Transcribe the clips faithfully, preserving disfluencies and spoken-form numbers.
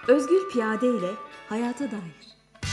Özgür Piyade ile Hayata Dair.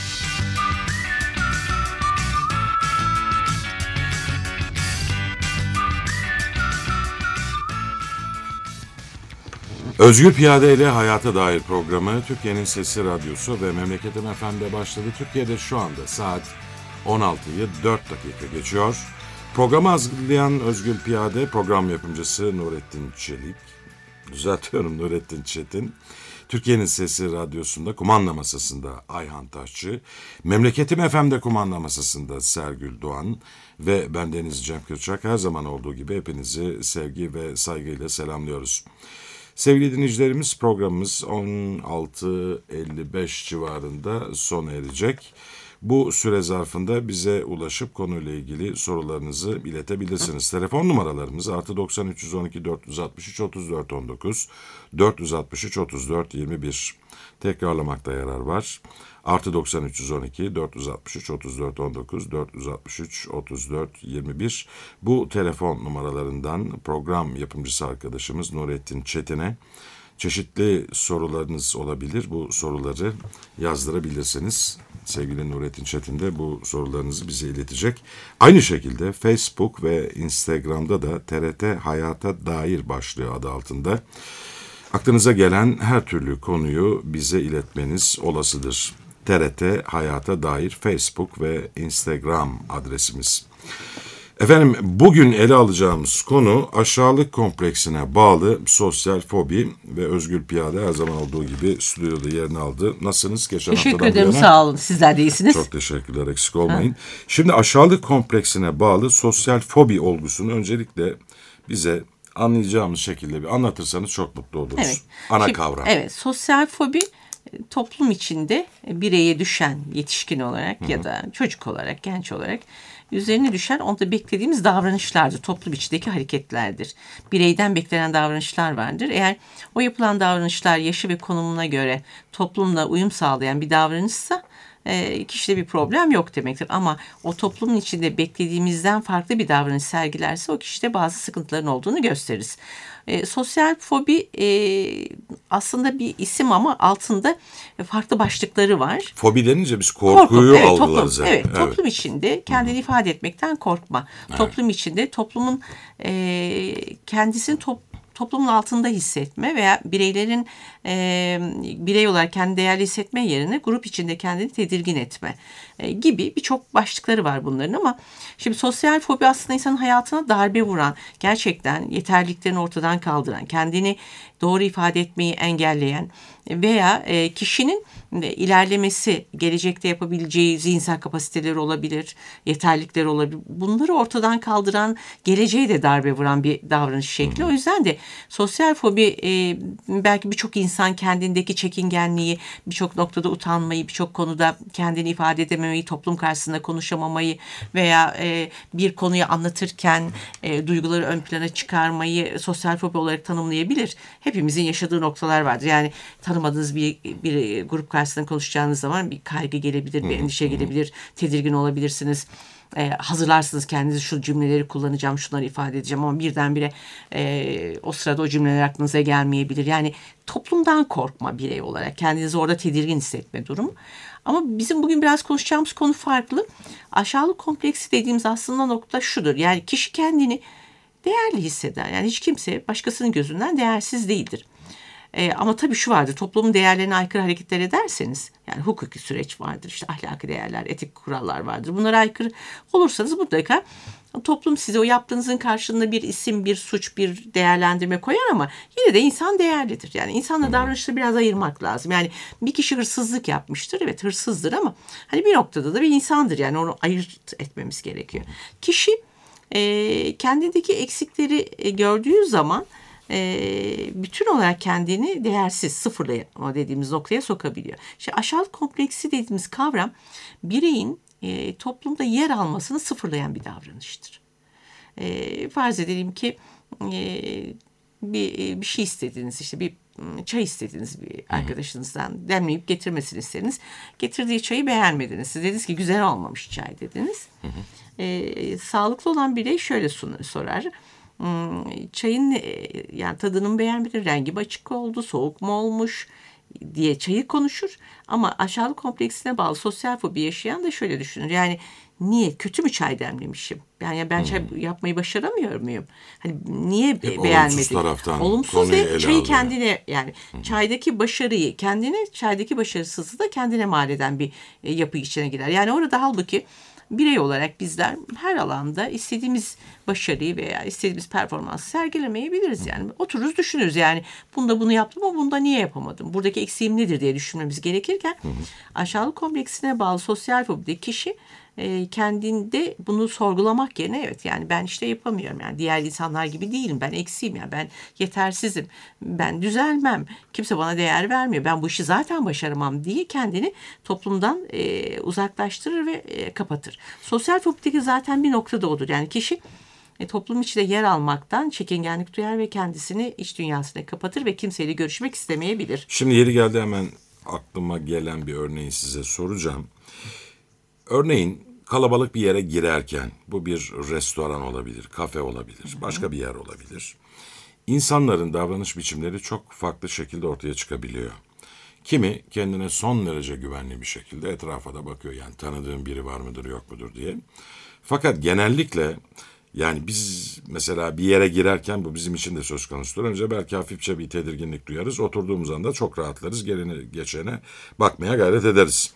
Özgür Piyade ile Hayata Dair programı Türkiye'nin Sesi Radyosu ve Memleketim F M'de başladı. Türkiye'de şu anda saat on altıyı dört dakika geçiyor. Programı hazırlayan Özgür Piyade, program yapımcısı Nurettin Çelik. Düzeltiyorum, Nurettin Çetin. Türkiye'nin Sesi Radyosu'nda kumanda masasında Ayhan Taşçı, Memleketim F M'de kumanda masasında Sergül Doğan ve bendeniz Cem Kırçak. Her zaman olduğu gibi hepinizi sevgi ve saygıyla selamlıyoruz. Sevgili dinleyicilerimiz, programımız on altı elli beş civarında sona erecek. Bu süre zarfında bize ulaşıp konuyla ilgili sorularınızı iletebilirsiniz. Telefon numaralarımız artı doksan üç yüz on iki dört yüz altmış üç otuz dört on dokuz, dört yüz altmış üç otuz dört yirmi bir. Tekrarlamakta yarar var. Artı doksan üç yüz on iki dört yüz altmış üç otuz dört on dokuz, dört yüz altmış üç otuz dört yirmi bir. Bu telefon numaralarından program yapımcısı arkadaşımız Nurettin Çetin'e çeşitli sorularınız olabilir. Bu soruları yazdırabilirsiniz. Sevgili Nurettin Çetin de bu sorularınızı bize iletecek. Aynı şekilde Facebook ve Instagram'da da T R T Hayata Dair başlığı adı altında aklınıza gelen her türlü konuyu bize iletmeniz olasıdır. T R T Hayata Dair Facebook ve Instagram adresimiz. Efendim, bugün ele alacağımız konu aşağılık kompleksine bağlı sosyal fobi ve Özgür Piyade her zaman olduğu gibi stüdyoda yerini aldı. Nasılsınız? Geçen teşekkür ederim, sağ olun. Sizler de iyisiniz. Çok teşekkürler, eksik olmayın. Ha. Şimdi aşağılık kompleksine bağlı sosyal fobi olgusunu öncelikle bize anlayacağımız şekilde bir anlatırsanız çok mutlu oluruz. Evet. Ana Şimdi, kavram. Evet, sosyal fobi toplum içinde bireye düşen, yetişkin olarak Hı-hı. ya da çocuk olarak, genç olarak üzerine düşen, onda beklediğimiz davranışlardır. Toplum içindeki hareketlerdir. Bireyden beklenen davranışlar vardır. Eğer o yapılan davranışlar yaşı ve konumuna göre toplumla uyum sağlayan bir davranışsa e, kişide bir problem yok demektir. Ama o toplumun içinde beklediğimizden farklı bir davranış sergilerse o kişide bazı sıkıntıların olduğunu gösteririz. E, sosyal fobi e, aslında bir isim ama altında farklı başlıkları var. Fobi denince biz korkuyu Korku, evet, algılarız. Toplum, evet, evet, toplum içinde kendini Hı-hı. ifade etmekten korkma. Evet. Toplum içinde toplumun e, kendisini top, toplumun altında hissetme veya bireylerin e, birey olarak kendini değerli hissetme yerine grup içinde kendini tedirgin etme e, gibi birçok başlıkları var bunların. Ama şimdi sosyal fobi aslında insanın hayatına darbe vuran, gerçekten yeterliliklerini ortadan kaldıran, kendini doğru ifade etmeyi engelleyen veya e, kişinin e, ilerlemesi, gelecekte yapabileceği zihinsel kapasiteleri olabilir, yeterlilikleri olabilir. Bunları ortadan kaldıran, geleceğe de darbe vuran bir davranış şekli. O yüzden de sosyal fobi e, belki birçok insan kendindeki çekingenliği, birçok noktada utanmayı, birçok konuda kendini ifade edememeyi, toplum karşısında konuşamamayı veya e, bir konuyu anlatırken e, duyguları ön plana çıkarmayı sosyal fobi olarak tanımlayabilir. Hepimizin yaşadığı noktalar vardır. Yani tanımadığınız bir, bir grup karşısında konuşacağınız zaman bir kaygı gelebilir, bir endişe gelebilir, tedirgin olabilirsiniz. Ee, hazırlarsınız kendinizi, şu cümleleri kullanacağım, şunları ifade edeceğim ama birdenbire e, o sırada o cümleler aklınıza gelmeyebilir. Yani toplumdan korkma birey olarak, kendinizi orada tedirgin hissetme durumu. Ama bizim bugün biraz konuşacağımız konu farklı. Aşağılık kompleksi dediğimiz aslında nokta şudur. Yani kişi kendini değerli hisseder. Yani hiç kimse başkasının gözünden değersiz değildir. Ee, ama tabii şu vardır, toplumun değerlerine aykırı hareketler ederseniz, yani hukuki süreç vardır, işte ahlaki değerler, etik kurallar vardır. Bunlara aykırı olursanız mutlaka toplum size o yaptığınızın karşılığında bir isim, bir suç, bir değerlendirme koyar ama yine de insan değerlidir. Yani insanla davranışları biraz ayırmak lazım. Yani bir kişi hırsızlık yapmıştır, evet hırsızdır ama hani bir noktada da bir insandır. Yani onu ayırt etmemiz gerekiyor. Kişi e, kendindeki eksikleri e, gördüğü zaman E, bütün olarak kendini değersiz, sıfırlama dediğimiz noktaya sokabiliyor. İşte aşağılık kompleksi dediğimiz kavram bireyin e, toplumda yer almasını sıfırlayan bir davranıştır. E, farz edelim ki e, bir, bir şey istediniz, işte bir çay istediniz bir arkadaşınızdan, demleyip getirmesini istediniz. Getirdiği çayı beğenmediniz. Siz dediniz ki güzel olmamış çay dediniz. Hı hı. E, sağlıklı olan birey şöyle sorar. Çayın yani tadını mı beğenmedi, rengi mi açık oldu, soğuk mu olmuş, diye çayı konuşur. Ama aşağılık kompleksine bağlı sosyal fobi yaşayan da şöyle düşünür. Yani niye? Kötü mü çay demlemişim? Yani ben çay yapmayı başaramıyor muyum? Hani niye Hep beğenmedim? olumsuz taraftan Olumsuz konuyu ele ve çayı alıyor. kendine, yani çaydaki başarıyı kendine, çaydaki başarısızlığı da kendine mal eden bir e, yapı içine girer. Yani orada halbuki birey olarak bizler her alanda istediğimiz başarıyı veya istediğimiz performansı sergilemeyebiliriz. Yani otururuz, düşünürüz. Yani bunda bunu yaptım ama bunda niye yapamadım? Buradaki eksiğim nedir diye düşünmemiz gerekirken aşağılık kompleksine bağlı sosyal fobideki kişi e, kendinde bunu sorgulamak yerine evet yani ben işte yapamıyorum. Yani diğer insanlar gibi değilim. Ben eksiğim, yani ben yetersizim. Ben düzelmem. Kimse bana değer vermiyor. Ben bu işi zaten başaramam diye kendini toplumdan e, uzaklaştırır ve e, kapatır. Sosyal fobideki zaten bir noktada odur. Yani kişi e, toplum içinde yer almaktan çekingenlik duyar ve kendisini iç dünyasına kapatır ve kimseyle görüşmek istemeyebilir. Şimdi yeri geldi, hemen aklıma gelen bir örneği size soracağım. Örneğin kalabalık bir yere girerken, bu bir restoran olabilir, kafe olabilir, başka bir yer olabilir. İnsanların davranış biçimleri çok farklı şekilde ortaya çıkabiliyor. Kimi kendine son derece güvenli bir şekilde etrafa da bakıyor. Yani tanıdığım biri var mıdır yok mudur diye. Fakat genellikle yani biz mesela bir yere girerken, bu bizim için de söz konusudur. Önce belki hafifçe bir tedirginlik duyarız. Oturduğumuz anda çok rahatlarız. Geleni geçene bakmaya gayret ederiz.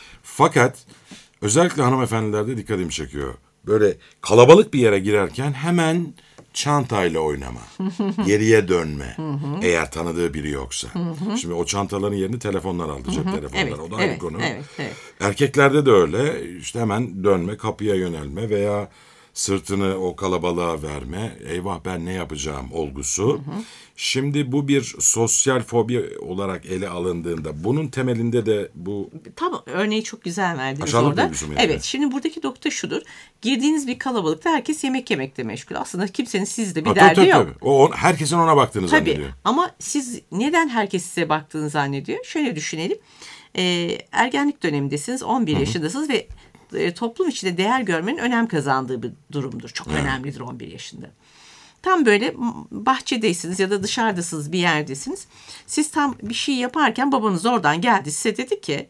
Fakat özellikle hanımefendilerde dikkatimi çekiyor. Böyle kalabalık bir yere girerken hemen çantayla oynama, geriye dönme, eğer tanıdığı biri yoksa. Şimdi o çantaların yerini telefonlar aldı, cep telefonları, Evet, o da ayrı evet, konu. evet, evet. Erkeklerde de öyle, işte hemen dönme, kapıya yönelme veya sırtını o kalabalığa verme, eyvah ben ne yapacağım olgusu. Şimdi bu bir sosyal fobi olarak ele alındığında bunun temelinde de bu... Tam örneği çok güzel verdiniz Aşağılık orada. duygusu mu yani? Evet, şimdi buradaki nokta şudur. Girdiğiniz bir kalabalıkta herkes yemek yemekle meşgul. Aslında kimsenin sizle bir Ha, derdi tabii, yok. tabii. O, on, herkesin ona baktığını Tabii, zannediyor. ama siz neden herkes size baktığını zannediyor? Şöyle düşünelim. Ee, ergenlik dönemindesiniz, on bir yaşındasınız ve e, toplum içinde değer görmenin önem kazandığı bir durumdur. Çok Evet. önemlidir on bir yaşında. Tam böyle bahçedeysiniz ya da dışarıdasınız, bir yerdesiniz. Siz tam bir şey yaparken babanız oradan geldi, size dedi ki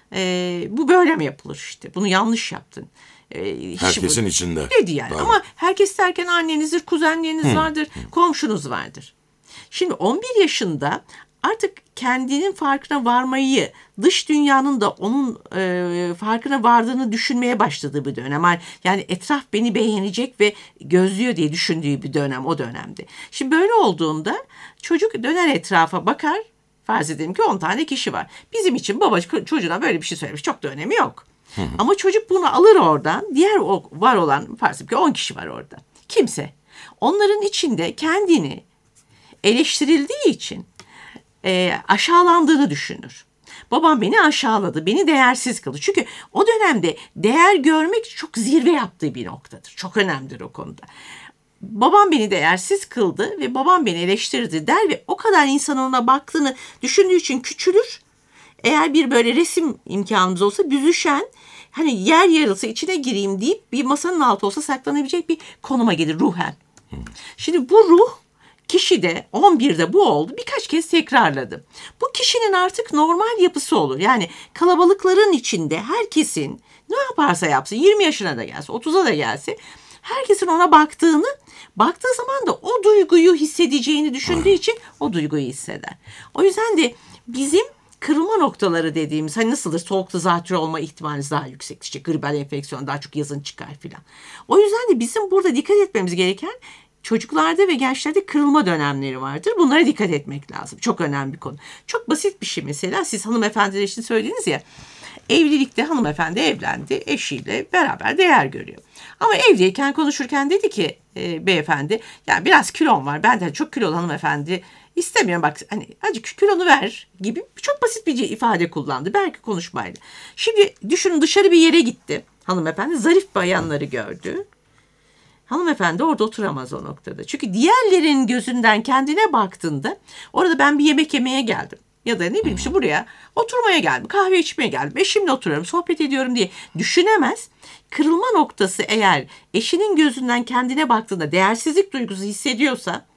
e, bu böyle mi yapılır işte, bunu yanlış yaptın. E, hiç Herkesin bu, içinde. dedi yani. Tabii. Ama herkes derken annenizdir, kuzenleriniz vardır, komşunuz vardır. Şimdi on bir yaşında artık kendinin farkına varmayı, dış dünyanın da onun e, farkına vardığını düşünmeye başladığı bir dönem. Yani etraf beni beğenecek ve gözlüyor diye düşündüğü bir dönem, o dönemde. Şimdi böyle olduğunda çocuk döner etrafa bakar. Farz edelim ki on tane kişi var. Bizim için baba çocuğuna böyle bir şey söylemiş. Çok da önemi yok. Ama çocuk bunu alır oradan. Diğer o var olan, farz edelim ki on kişi var orada. Kimse. Onların içinde kendini eleştirildiği için e, aşağılandığını düşünür. Babam beni aşağıladı, beni değersiz kıldı. Çünkü o dönemde değer görmek çok zirve yaptığı bir noktadır. Çok önemlidir o konuda. Babam beni değersiz kıldı ve babam beni eleştirdi der ve o kadar insanın ona baktığını düşündüğü için küçülür. Eğer bir böyle resim imkanımız olsa büzüşen, hani yer yarılsa içine gireyim deyip bir masanın altı olsa saklanabilecek bir konuma gelir ruhen. Şimdi bu ruh kişide on birde bu oldu. Birkaç kez tekrarladı. Bu kişinin artık normal yapısı olur. Yani kalabalıkların içinde herkesin ne yaparsa yapsın, yirmi yaşına da gelse, otuza da gelse, herkesin ona baktığını, baktığı zaman da o duyguyu hissedeceğini düşündüğü için o duyguyu hisseder. O yüzden de bizim kırılma noktaları dediğimiz, hani nasıldır, soğukta zatürre olma ihtimaliniz daha yüksek. İşte gribal enfeksiyon daha çok yazın çıkar filan. O yüzden de bizim burada dikkat etmemiz gereken, çocuklarda ve gençlerde kırılma dönemleri vardır. Bunlara dikkat etmek lazım. Çok önemli bir konu. Çok basit bir şey mesela. Siz hanımefendiler için söylediniz ya. Evlilikte hanımefendi evlendi. Eşiyle beraber değer görüyor. Ama evdeyken konuşurken dedi ki e, beyefendi, yani biraz kilon var. Ben de çok kilolu hanımefendi istemiyorum. Bak hani azıcık kilonu ver gibi çok basit bir ifade kullandı. Belki konuşmayla. Şimdi düşünün, dışarı bir yere gitti. Hanımefendi zarif bayanları gördü. Hanımefendi orada oturamaz o noktada. Çünkü diğerlerin gözünden kendine baktığında orada ben bir yemek yemeye geldim. Ya da ne bileyim işte buraya oturmaya geldim, kahve içmeye geldim, eşimle oturuyorum, sohbet ediyorum diye düşünemez. Kırılma noktası eğer eşinin gözünden kendine baktığında değersizlik duygusu hissediyorsa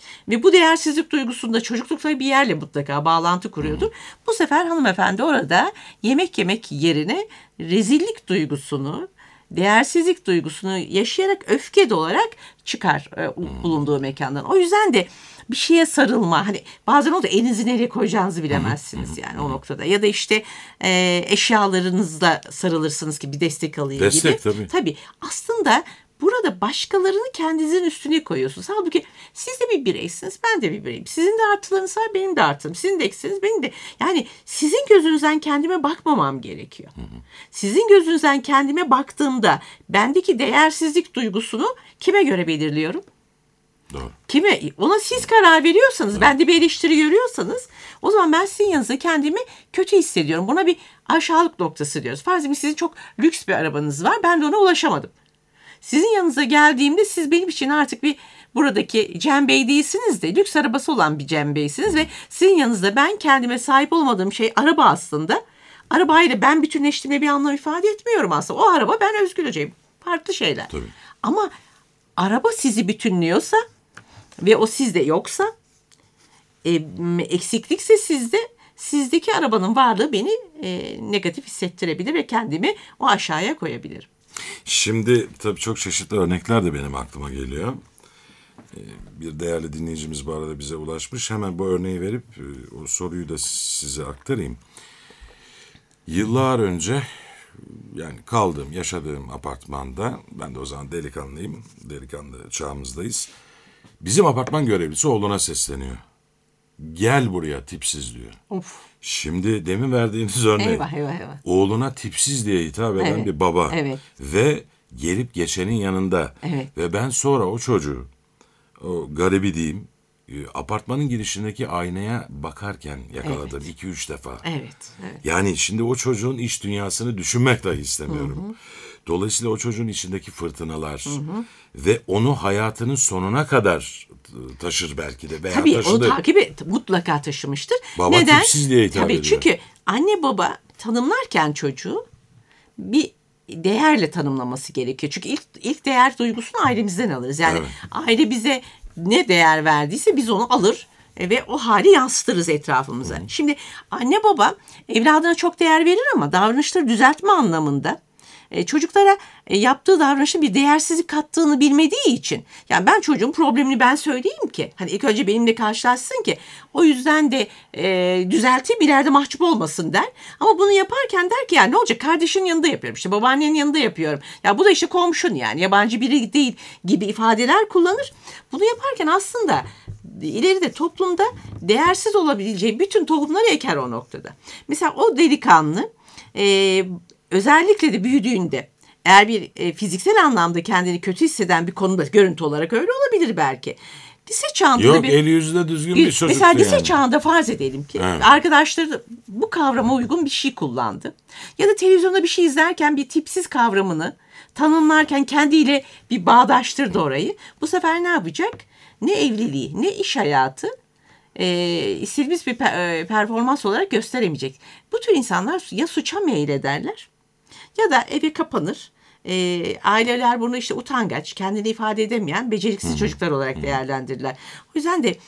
Ve bu değersizlik duygusunda çocuklukta bir yerle mutlaka bağlantı kuruyordur. Bu sefer hanımefendi orada yemek yemek yerine rezillik duygusunu, değersizlik duygusunu yaşayarak öfke dolarak çıkar e, bulunduğu mekandan. O yüzden de bir şeye sarılma, hani bazen o da elinizi nereye koyacağınızı bilemezsiniz yani o noktada. Ya da işte e, eşyalarınızla sarılırsınız ki bir destek alayım destek, gibi. Tabii. Tabii aslında burada başkalarını kendinizin üstüne koyuyorsunuz. Halbuki siz de bir bireysiniz, ben de bir bireyim. Sizin de artılarınız var, benim de artım. Sizin de eksiniz, benim de. Yani sizin gözünüzden kendime bakmamam gerekiyor. Hı hı. Sizin gözünüzden kendime baktığımda bendeki değersizlik duygusunu kime göre belirliyorum? Doğru. Kime? Ona siz karar veriyorsanız, ben de bir eleştiri görüyorsanız o zaman ben sizin yanınızda kendimi kötü hissediyorum. Buna bir aşağılık noktası diyoruz. Farz edin sizin çok lüks bir arabanız var, ben de ona ulaşamadım. Sizin yanınıza geldiğimde siz benim için artık bir buradaki Cem Bey değilsiniz de lüks arabası olan bir Cem Bey'siniz ve sizin yanınızda ben kendime sahip olmadığım şey araba aslında. Arabayla ben bütünleştiğimde bir anlam ifade etmiyorum aslında. O araba ben Özgür Hoca'yım. Farklı şeyler. Tabii. Ama araba sizi bütünlüyorsa ve o sizde yoksa, e, eksiklikse sizde, sizdeki arabanın varlığı beni e, negatif hissettirebilir ve kendimi o aşağıya koyabilirim. Şimdi tabii çok çeşitli örnekler de benim aklıma geliyor. Bir değerli dinleyicimiz bu arada bize ulaşmış. Hemen bu örneği verip o soruyu da size aktarayım. Yıllar önce yani kaldığım, yaşadığım apartmanda, ben de o zaman delikanlıyım, delikanlı çağımızdayız. Bizim apartman görevlisi oğluna sesleniyor. Gel buraya tipsiz diyor. Of. Şimdi demin verdiğiniz örnek. Eyvah eyvah eyvah. Oğluna tipsiz diye hitap eden Evet, bir baba. evet. Ve gelip geçenin yanında. Evet. Ve ben sonra o çocuğu, o garibi diyeyim, apartmanın girişindeki aynaya bakarken yakaladım Evet. iki üç defa. Evet, evet. Yani şimdi o çocuğun iç dünyasını düşünmek dahi istemiyorum. Hı hı. Dolayısıyla o çocuğun içindeki fırtınalar, hı hı, ve onu hayatının sonuna kadar taşır belki de. Veya tabii taşıdı. onu takip et, mutlaka taşımıştır. Baba Neden? tipsiz diye hitap tabii ediyor. Çünkü anne baba tanımlarken çocuğu bir değerle tanımlaması gerekiyor. Çünkü ilk, ilk değer duygusunu ailemizden alırız. Yani evet, aile bize ne değer verdiyse biz onu alır ve o hali yansıtırız etrafımıza. Hı. Şimdi anne baba evladına çok değer verir ama davranışları düzeltme anlamında e, çocuklara e, yaptığı davranışın bir değersizlik kattığını bilmediği için, yani ben çocuğun problemini ben söyleyeyim ki hani ilk önce benimle karşılaşsın ki o yüzden de e, düzelteyim, ileride mahcup olmasın der. Ama bunu yaparken der ki yani ne olacak, kardeşinin yanında yapıyorum, işte babaannenin yanında yapıyorum, ya bu da işte komşun, yani yabancı biri değil gibi ifadeler kullanır. Bunu yaparken aslında ileride toplumda değersiz olabileceği bütün tohumları eker o noktada. Mesela o delikanlı e, özellikle de büyüdüğünde eğer bir e, fiziksel anlamda kendini kötü hisseden bir konuda, görüntü olarak öyle olabilir belki. Lise çağında Yok, bir, eli yüzde düzgün bir çocuktu mesela lise yani. çağında farz edelim ki evet, arkadaşları bu kavrama uygun bir şey kullandı. Ya da televizyonda bir şey izlerken bir tipsiz kavramını tanımlarken kendiyle bir bağdaştırdı orayı. Bu sefer ne yapacak? Ne evliliği, ne iş hayatı e, istediğimiz bir per, e, performans olarak gösteremeyecek. Bu tür insanlar ya suça meylederler ya da eve kapanır. E, aileler bunu işte utangaç, kendini ifade edemeyen, beceriksiz Hı-hı. çocuklar olarak Hı-hı. değerlendirirler. O yüzden de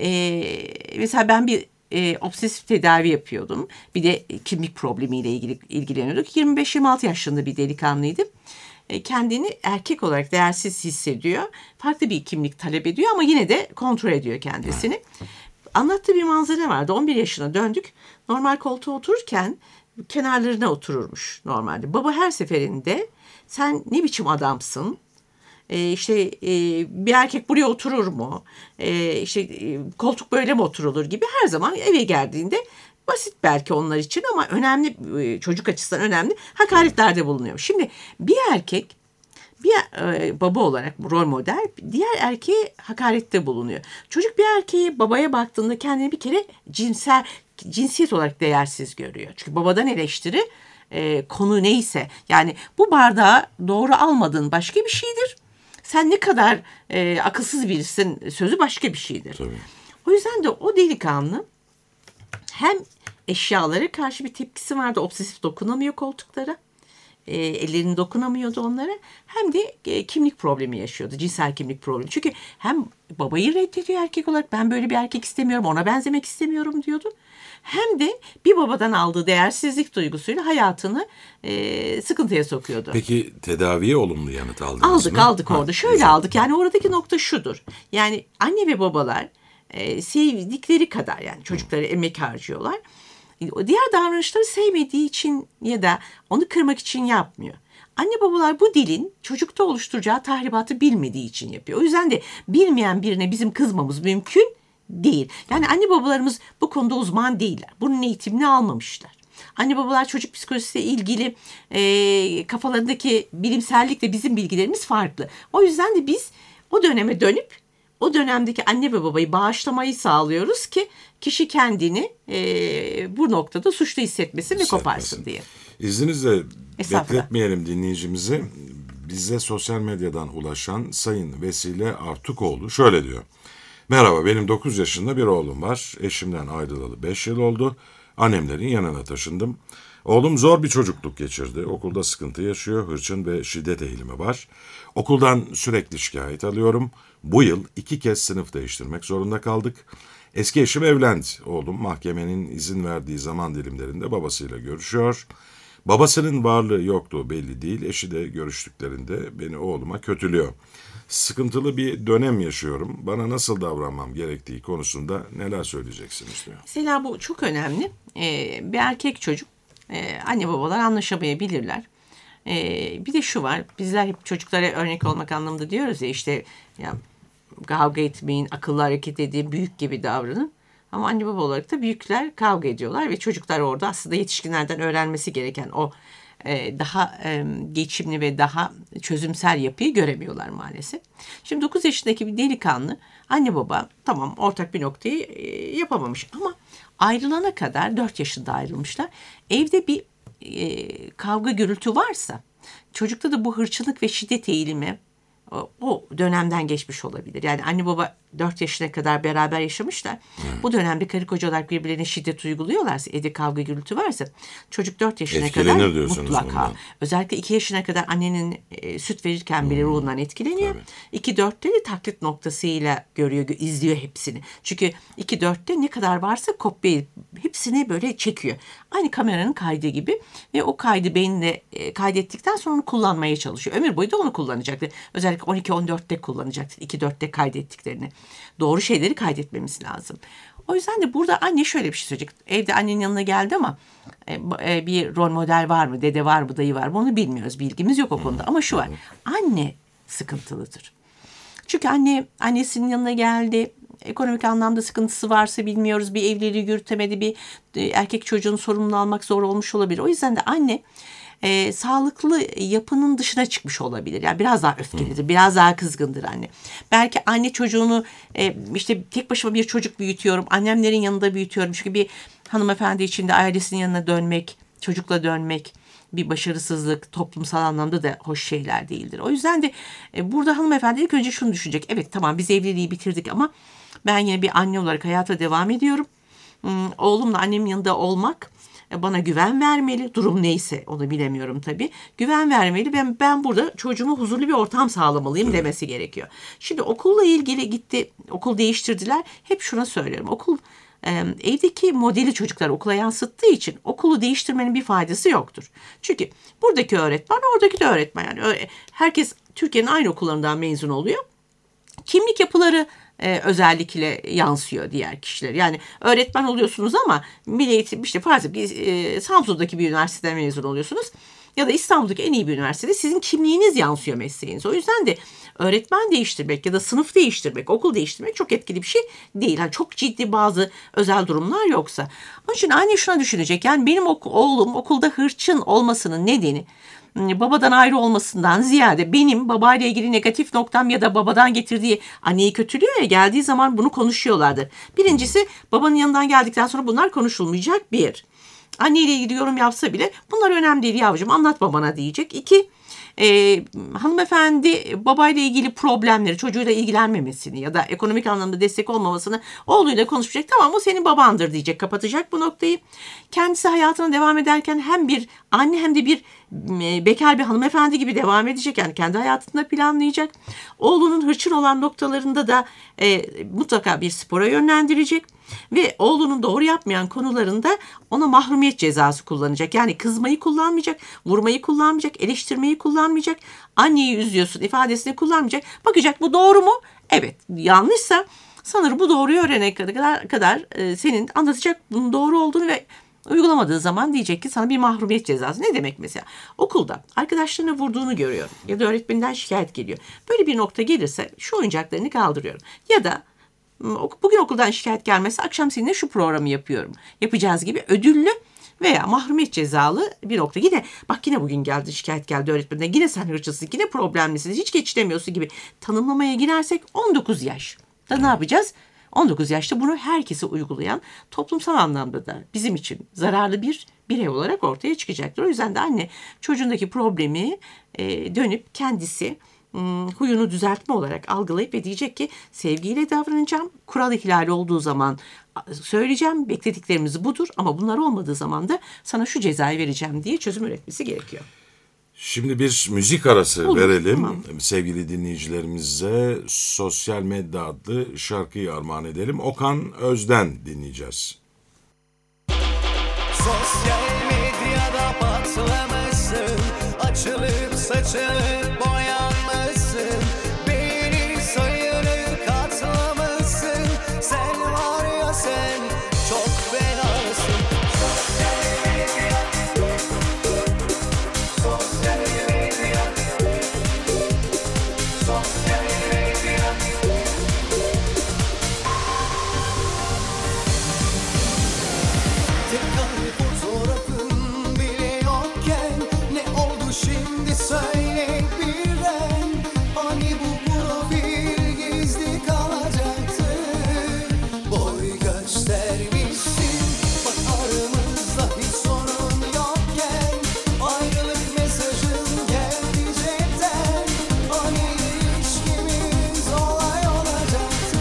e, mesela ben bir e, obsesif tedavi yapıyordum. Bir de kimlik problemiyle ilgili ilgileniyorduk. yirmi beş yirmi altı yaşlarında bir delikanlıydım. E, kendini erkek olarak değersiz hissediyor. Farklı bir kimlik talep ediyor ama yine de kontrol ediyor kendisini. Anlattığı bir manzara vardı. on bir yaşına döndük. Normal koltuğa otururken kenarlarına otururmuş normalde. Baba her seferinde sen ne biçim adamsın? Ee, işte e, bir erkek buraya oturur mu? Ee, işte e, koltuk böyle mi oturulur gibi her zaman eve geldiğinde basit belki onlar için ama önemli, e, çocuk açısından önemli hakaretlerde bulunuyor. Şimdi bir erkek bir e, baba olarak rol model diğer erkeğe hakarette bulunuyor. Çocuk bir erkeği babaya baktığında kendini bir kere cinsel cinsiyet olarak değersiz görüyor. Çünkü babadan eleştiri e, konu neyse, yani bu bardağı doğru almadığın başka bir şeydir. Sen ne kadar e, akılsız birisin sözü başka bir şeydir. Tabii. O yüzden de o delikanlı hem eşyalara karşı bir tepkisi vardı. Obsesif dokunamıyor koltuklara. e, ellerini dokunamıyordu onlara, hem de e, kimlik problemi yaşıyordu. Cinsel kimlik problemi. Çünkü hem babayı reddediyor erkek olarak, ben böyle bir erkek istemiyorum, ona benzemek istemiyorum diyordu. Hem de bir babadan aldığı değersizlik duygusuyla hayatını e, sıkıntıya sokuyordu. Peki tedaviye olumlu yanıt aldınız aldık, mı? Aldık aldık orada. Ha, Şöyle güzel. aldık. Yani oradaki nokta şudur. Yani anne ve babalar e, sevdikleri kadar, yani çocukları emek harcıyorlar. Diğer davranışları sevmediği için ya da onu kırmak için yapmıyor. Anne babalar bu dilin çocukta oluşturacağı tahribatı bilmediği için yapıyor. O yüzden de bilmeyen birine bizim kızmamız mümkün değil. Yani anne babalarımız bu konuda uzman değiller. Bunun eğitimini almamışlar. Anne babalar çocuk psikolojisiyle ilgili e, kafalarındaki bilimsellikle bizim bilgilerimiz farklı. O yüzden de biz o döneme dönüp o dönemdeki anne ve babayı bağışlamayı sağlıyoruz ki kişi kendini e, bu noktada suçlu hissetmesin ve koparsın diye. İzninizle bekletmeyelim dinleyicimizi. Bize sosyal medyadan ulaşan Sayın Vesile Artukoğlu şöyle diyor. Merhaba, benim dokuz yaşında bir oğlum var. Eşimden ayrılalı beş yıl oldu. Annemlerin yanına taşındım. Oğlum zor bir çocukluk geçirdi. Okulda sıkıntı yaşıyor. Hırçın ve şiddet eğilimi var. Okuldan sürekli şikayet alıyorum. Bu yıl iki kez sınıf değiştirmek zorunda kaldık. Eski eşim evlendi. Oğlum mahkemenin izin verdiği zaman dilimlerinde babasıyla görüşüyor. Babasının varlığı yokluğu belli değil. Eşi de görüştüklerinde beni oğluma kötülüyor. Sıkıntılı bir dönem yaşıyorum. Bana nasıl davranmam gerektiği konusunda neler söyleyeceksiniz diyor. Mesela bu çok önemli. Ee, bir erkek çocuk, e, anne babalar anlaşamayabilirler. Ee, bir de şu var, bizler hep çocuklara örnek olmak anlamında diyoruz ya, işte ya, kavga etmeyin, akıllı hareket edin, büyük gibi davranın. Ama anne baba olarak da büyükler kavga ediyorlar ve çocuklar orada aslında yetişkinlerden öğrenmesi gereken o e, daha e, geçimli ve daha çözümsel yapıyı göremiyorlar maalesef. Şimdi dokuz yaşındaki bir delikanlı, anne baba tamam ortak bir noktayı e, yapamamış ama ayrılana kadar dört yaşında ayrılmışlar. Evde bir e, kavga gürültü varsa çocukta da bu hırçınlık ve şiddet eğilimi o, o dönemden geçmiş olabilir. Yani anne baba dört yaşına kadar beraber yaşamışlar. Hmm. Bu dönemde karı koca olarak birbirlerine şiddet uyguluyorlarsa, evde kavga gürültü varsa çocuk dört yaşına kadar mutlaka. Ondan. Özellikle iki yaşına kadar annenin e, süt verirken bile hmm. ruhundan etkileniyor. iki dörtte de taklit noktasıyla görüyor, izliyor hepsini. Çünkü iki dörtte ne kadar varsa kopya hepsini böyle çekiyor. Aynı kameranın kaydı gibi ve o kaydı beynine e, kaydettikten sonra onu kullanmaya çalışıyor. Ömür boyu da onu kullanacaktır. Özellikle on iki on dörtte kullanacaktır. iki dörtte kaydettiklerini. Doğru şeyleri kaydetmemiz lazım. O yüzden de burada anne şöyle bir şey söyleyecek. Evde annenin yanına geldi ama e, bir rol model var mı, dede var mı, dayı var mı onu bilmiyoruz. Bilgimiz yok o konuda. Ama şu var. Anne sıkıntılıdır. Çünkü anne annesinin yanına geldi. Ekonomik anlamda sıkıntısı varsa bilmiyoruz. Bir evliliği yürütemedi. Bir erkek çocuğun sorumluluğunu almak zor olmuş olabilir. O yüzden de anne E, sağlıklı yapının dışına çıkmış olabilir. Yani biraz daha öfkelidir, biraz daha kızgındır anne. Belki anne çocuğunu e, işte tek başıma bir çocuk büyütüyorum, annemlerin yanında büyütüyorum. Çünkü bir hanımefendi için de ailesinin yanına dönmek, çocukla dönmek bir başarısızlık, toplumsal anlamda da hoş şeyler değildir. O yüzden de e, burada hanımefendi ilk önce şunu düşünecek. Evet tamam biz evliliği bitirdik ama ben yine bir anne olarak hayata devam ediyorum. Hmm, oğlumla annemin yanında olmak bana güven vermeli. Durum neyse onu bilemiyorum tabii. Güven vermeli. Ben ben burada çocuğuma huzurlu bir ortam sağlamalıyım evet. demesi gerekiyor. Şimdi okulla ilgili gitti, okul değiştirdiler. Hep şuna söylüyorum. Okul e, evdeki modeli çocuklar okula yansıttığı için okulu değiştirmenin bir faydası yoktur. Çünkü buradaki öğretmen, oradaki de öğretmen. Yani herkes Türkiye'nin aynı okullarından mezun oluyor. Kimlik yapıları Ee, özellikle yansıyor diğer kişiler. Yani öğretmen oluyorsunuz ama milli eğitim işte farz edin e, Samsun'daki bir üniversiteden mezun oluyorsunuz ya da İstanbul'daki en iyi bir üniversitede sizin kimliğiniz yansıyor mesleğinize. O yüzden de öğretmen değiştirmek ya da sınıf değiştirmek, okul değiştirmek çok etkili bir şey değil. Yani çok ciddi bazı özel durumlar yoksa. Onun için anne şuna düşünecek. Yani benim ok- oğlum okulda hırçın olmasının nedeni babadan ayrı olmasından ziyade benim babayla ilgili negatif noktam ya da babadan getirdiği anneyi kötülüyor ya, geldiği zaman bunu konuşuyorlardır. Birincisi babanın yanından geldikten sonra bunlar konuşulmayacak bir. Anneyle ilgili yorum yapsa bile bunlar önemli değil yavrucuğum anlat babana diyecek. İki, e, hanımefendi babayla ilgili problemleri çocuğuyla ilgilenmemesini ya da ekonomik anlamda destek olmamasını oğluyla konuşacak. Tamam o senin babandır diyecek, kapatacak bu noktayı. Kendisi hayatına devam ederken hem bir anne hem de bir bekar bir hanımefendi gibi devam edecek. Yani kendi hayatında planlayacak. Oğlunun hırçın olan noktalarında da e, mutlaka bir spora yönlendirecek. Ve oğlunun doğru yapmayan konularında ona mahrumiyet cezası kullanacak. Yani kızmayı kullanmayacak, vurmayı kullanmayacak, eleştirmeyi kullanmayacak, anneyi üzüyorsun ifadesini kullanmayacak. Bakacak bu doğru mu? Evet. Yanlışsa sanırım bu doğruyu öğrenene kadar, kadar e, senin anlatacak bunun doğru olduğunu ve uygulamadığı zaman diyecek ki sana bir mahrumiyet cezası. Ne demek mesela? Okulda arkadaşlarına vurduğunu görüyorum ya da öğretmeninden şikayet geliyor. Böyle bir nokta gelirse şu oyuncaklarını kaldırıyorum. Ya da bugün okuldan şikayet gelmezse akşam seninle şu programı yapıyorum. Yapacağız gibi ödüllü veya mahrumiyet cezalı bir nokta. Yine bak yine bugün geldi şikayet geldi öğretmeninden. Yine sen hırçısın, yine problemlisin, hiç geçinemiyorsun gibi tanımlamaya girersek on dokuz yaş. Da ne yapacağız? on dokuz yaşta bunu herkese uygulayan, toplumsal anlamda da bizim için zararlı bir birey olarak ortaya çıkacaktır. O yüzden de anne çocuğundaki problemi e, dönüp kendisi hmm, huyunu düzeltme olarak algılayıp ve diyecek ki sevgiyle davranacağım. Kural ihlali olduğu zaman söyleyeceğim. Beklediklerimiz budur ama bunlar olmadığı zaman da sana şu cezayı vereceğim diye çözüm üretmesi gerekiyor. Şimdi bir müzik arası Olur, verelim. tamam. Sevgili dinleyicilerimize Sosyal Medya adlı şarkıyı armağan edelim. Okan Özden dinleyeceğiz. Sosyal medyada patlamışsın, açılıp saçılıp boyanmışsın, beni sayılıp katlamışsın, sen var ya sen çok fenasın. Sosyal medya, sosyal medya, sosyal medya. Tek kare fotoğrafın bile yokken ne oldu şimdi söyle birden. Hani bu profil gizli kalacaktı, boy göstermişsin. Bak aramızda hiç sorun yokken ayrılık mesajın geldi cepten. Hani ilişkimiz olay olacaktı,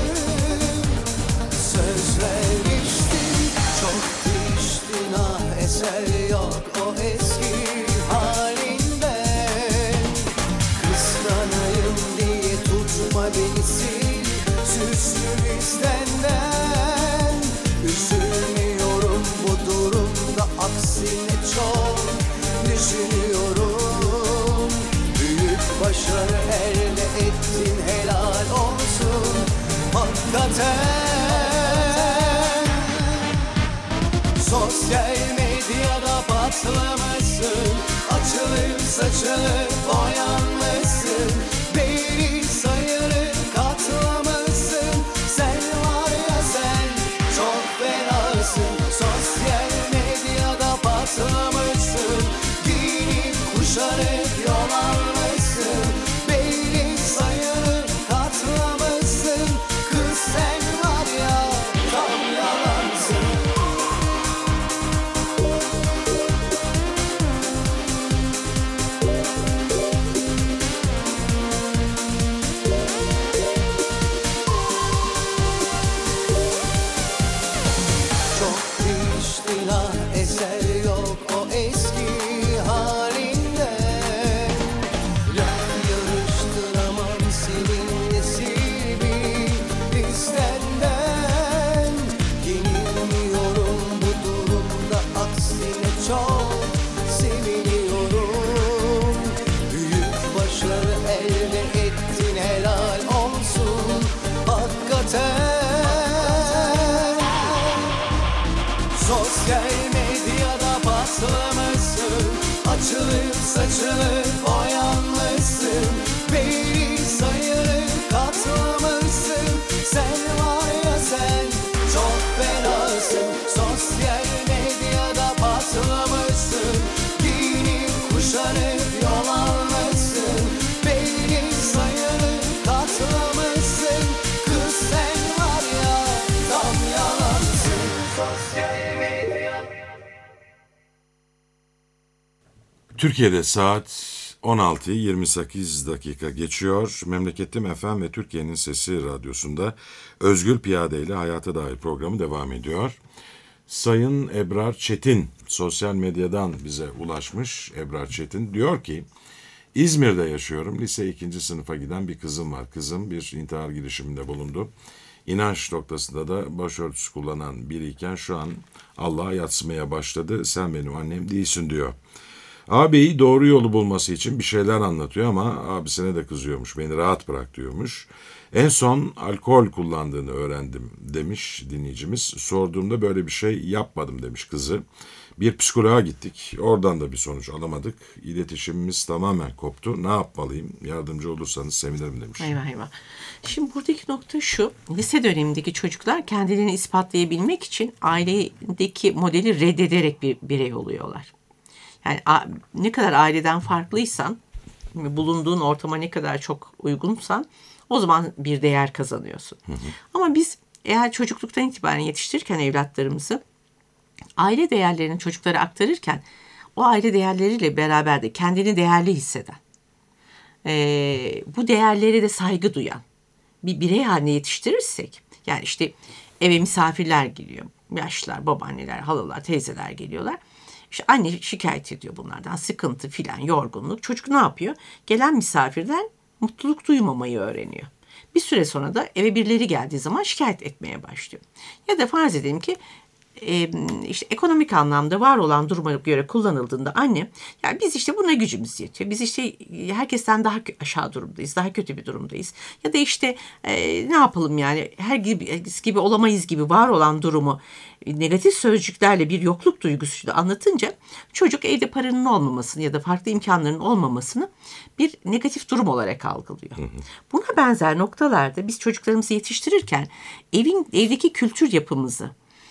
söz vermiştin. Çok değiştin ah, eser yok o eski halinden. Kıskanayım diye tutma beni sil süslü listenden. Üzülmüyorum bu durumda, aksine çok düşünüyorum. Büyük başarı elde ettin, helal olsun hakikaten. Sosyal medyada patlamışsın, açılıp saçılıp boyanmışsın, beni sayılıp katlamışsın, sen var ya sen çok fenasın. Sosyal medyada patlamışsın, giyinip kuşanıp yol almışsın, beni sayılıp katlamışsın, kız sen var ya tam yalansın. Çok değiştin ah, eser yok o eski halinden. Laf yarıştıramam seninle, sil beni listenden. Yenilmiyorum bu durumda, aksine çok seviniyorum. Büyük başarı elde ettin, helal olsun hakikaten. Sosyal medyada patlamışsın, açılıp saçılıp boyanmışsın, beni sayılıp katlamışsın, sen var ya sen çok fenasın. Sosyal medyada patlamışsın, giyinip kuşanıp yol almışsın, beni sayılıp katlamışsın, kız sen var ya tam yalansın. Sosyal medya. Türkiye'de saat on altıyı yirmi sekiz dakika geçiyor. Memleketim F M ve Türkiye'nin Sesi Radyosu'nda Özgür Piyade ile Hayata Dair programı devam ediyor. Sayın Ebrar Çetin sosyal medyadan bize ulaşmış Ebrar Çetin. Diyor ki, İzmir'de yaşıyorum. Lise ikinci sınıfa giden bir kızım var. Kızım bir intihar girişiminde bulundu. İnanç noktasında da başörtüsü kullanan biriyken şu an Allah'a yatsımaya başladı. Sen benim annem değilsin diyor. Ağabeyi doğru yolu bulması için bir şeyler anlatıyor ama abisine de kızıyormuş. Beni rahat bırak diyormuş. En son alkol kullandığını öğrendim demiş dinleyicimiz. Sorduğumda böyle bir şey yapmadım demiş kızı. Bir psikoloğa gittik. Oradan da bir sonuç alamadık. İletişimimiz tamamen koptu. Ne yapmalıyım? Yardımcı olursanız sevinirim demiş. Eyvah eyvah. Şimdi buradaki nokta şu. Lise dönemindeki çocuklar kendilerini ispatlayabilmek için ailedeki modeli reddederek bir birey oluyorlar. Yani ne kadar aileden farklıysan, bulunduğun ortama ne kadar çok uygunsan o zaman bir değer kazanıyorsun. Hı hı. Ama biz eğer çocukluktan itibaren yetiştirirken evlatlarımızı aile değerlerini çocuklara aktarırken o aile değerleriyle beraber de kendini değerli hisseden, e, bu değerlere de saygı duyan bir birey haline yetiştirirsek, yani işte eve misafirler geliyor, yaşlılar, babaanneler, halalar, teyzeler geliyorlar. İşte anne şikayet ediyor bunlardan, sıkıntı filan, yorgunluk. Çocuk ne yapıyor? Gelen misafirden mutluluk duymamayı öğreniyor. Bir süre sonra da eve birileri geldiği zaman şikayet etmeye başlıyor. Ya da farz edelim ki e, işte ekonomik anlamda var olan duruma göre kullanıldığında anne, ya biz işte buna gücümüz yetiyor. Biz işte herkesten daha aşağı durumdayız, daha kötü bir durumdayız. Ya da işte e, ne yapalım yani her gibi, gibi olamayız gibi var olan durumu negatif sözcüklerle bir yokluk duygusuyla anlatınca çocuk evde paranın olmamasını ya da farklı imkanların olmamasını bir negatif durum olarak algılıyor. Hı hı. Buna benzer noktalarda biz çocuklarımızı yetiştirirken evin evdeki kültür yapımızı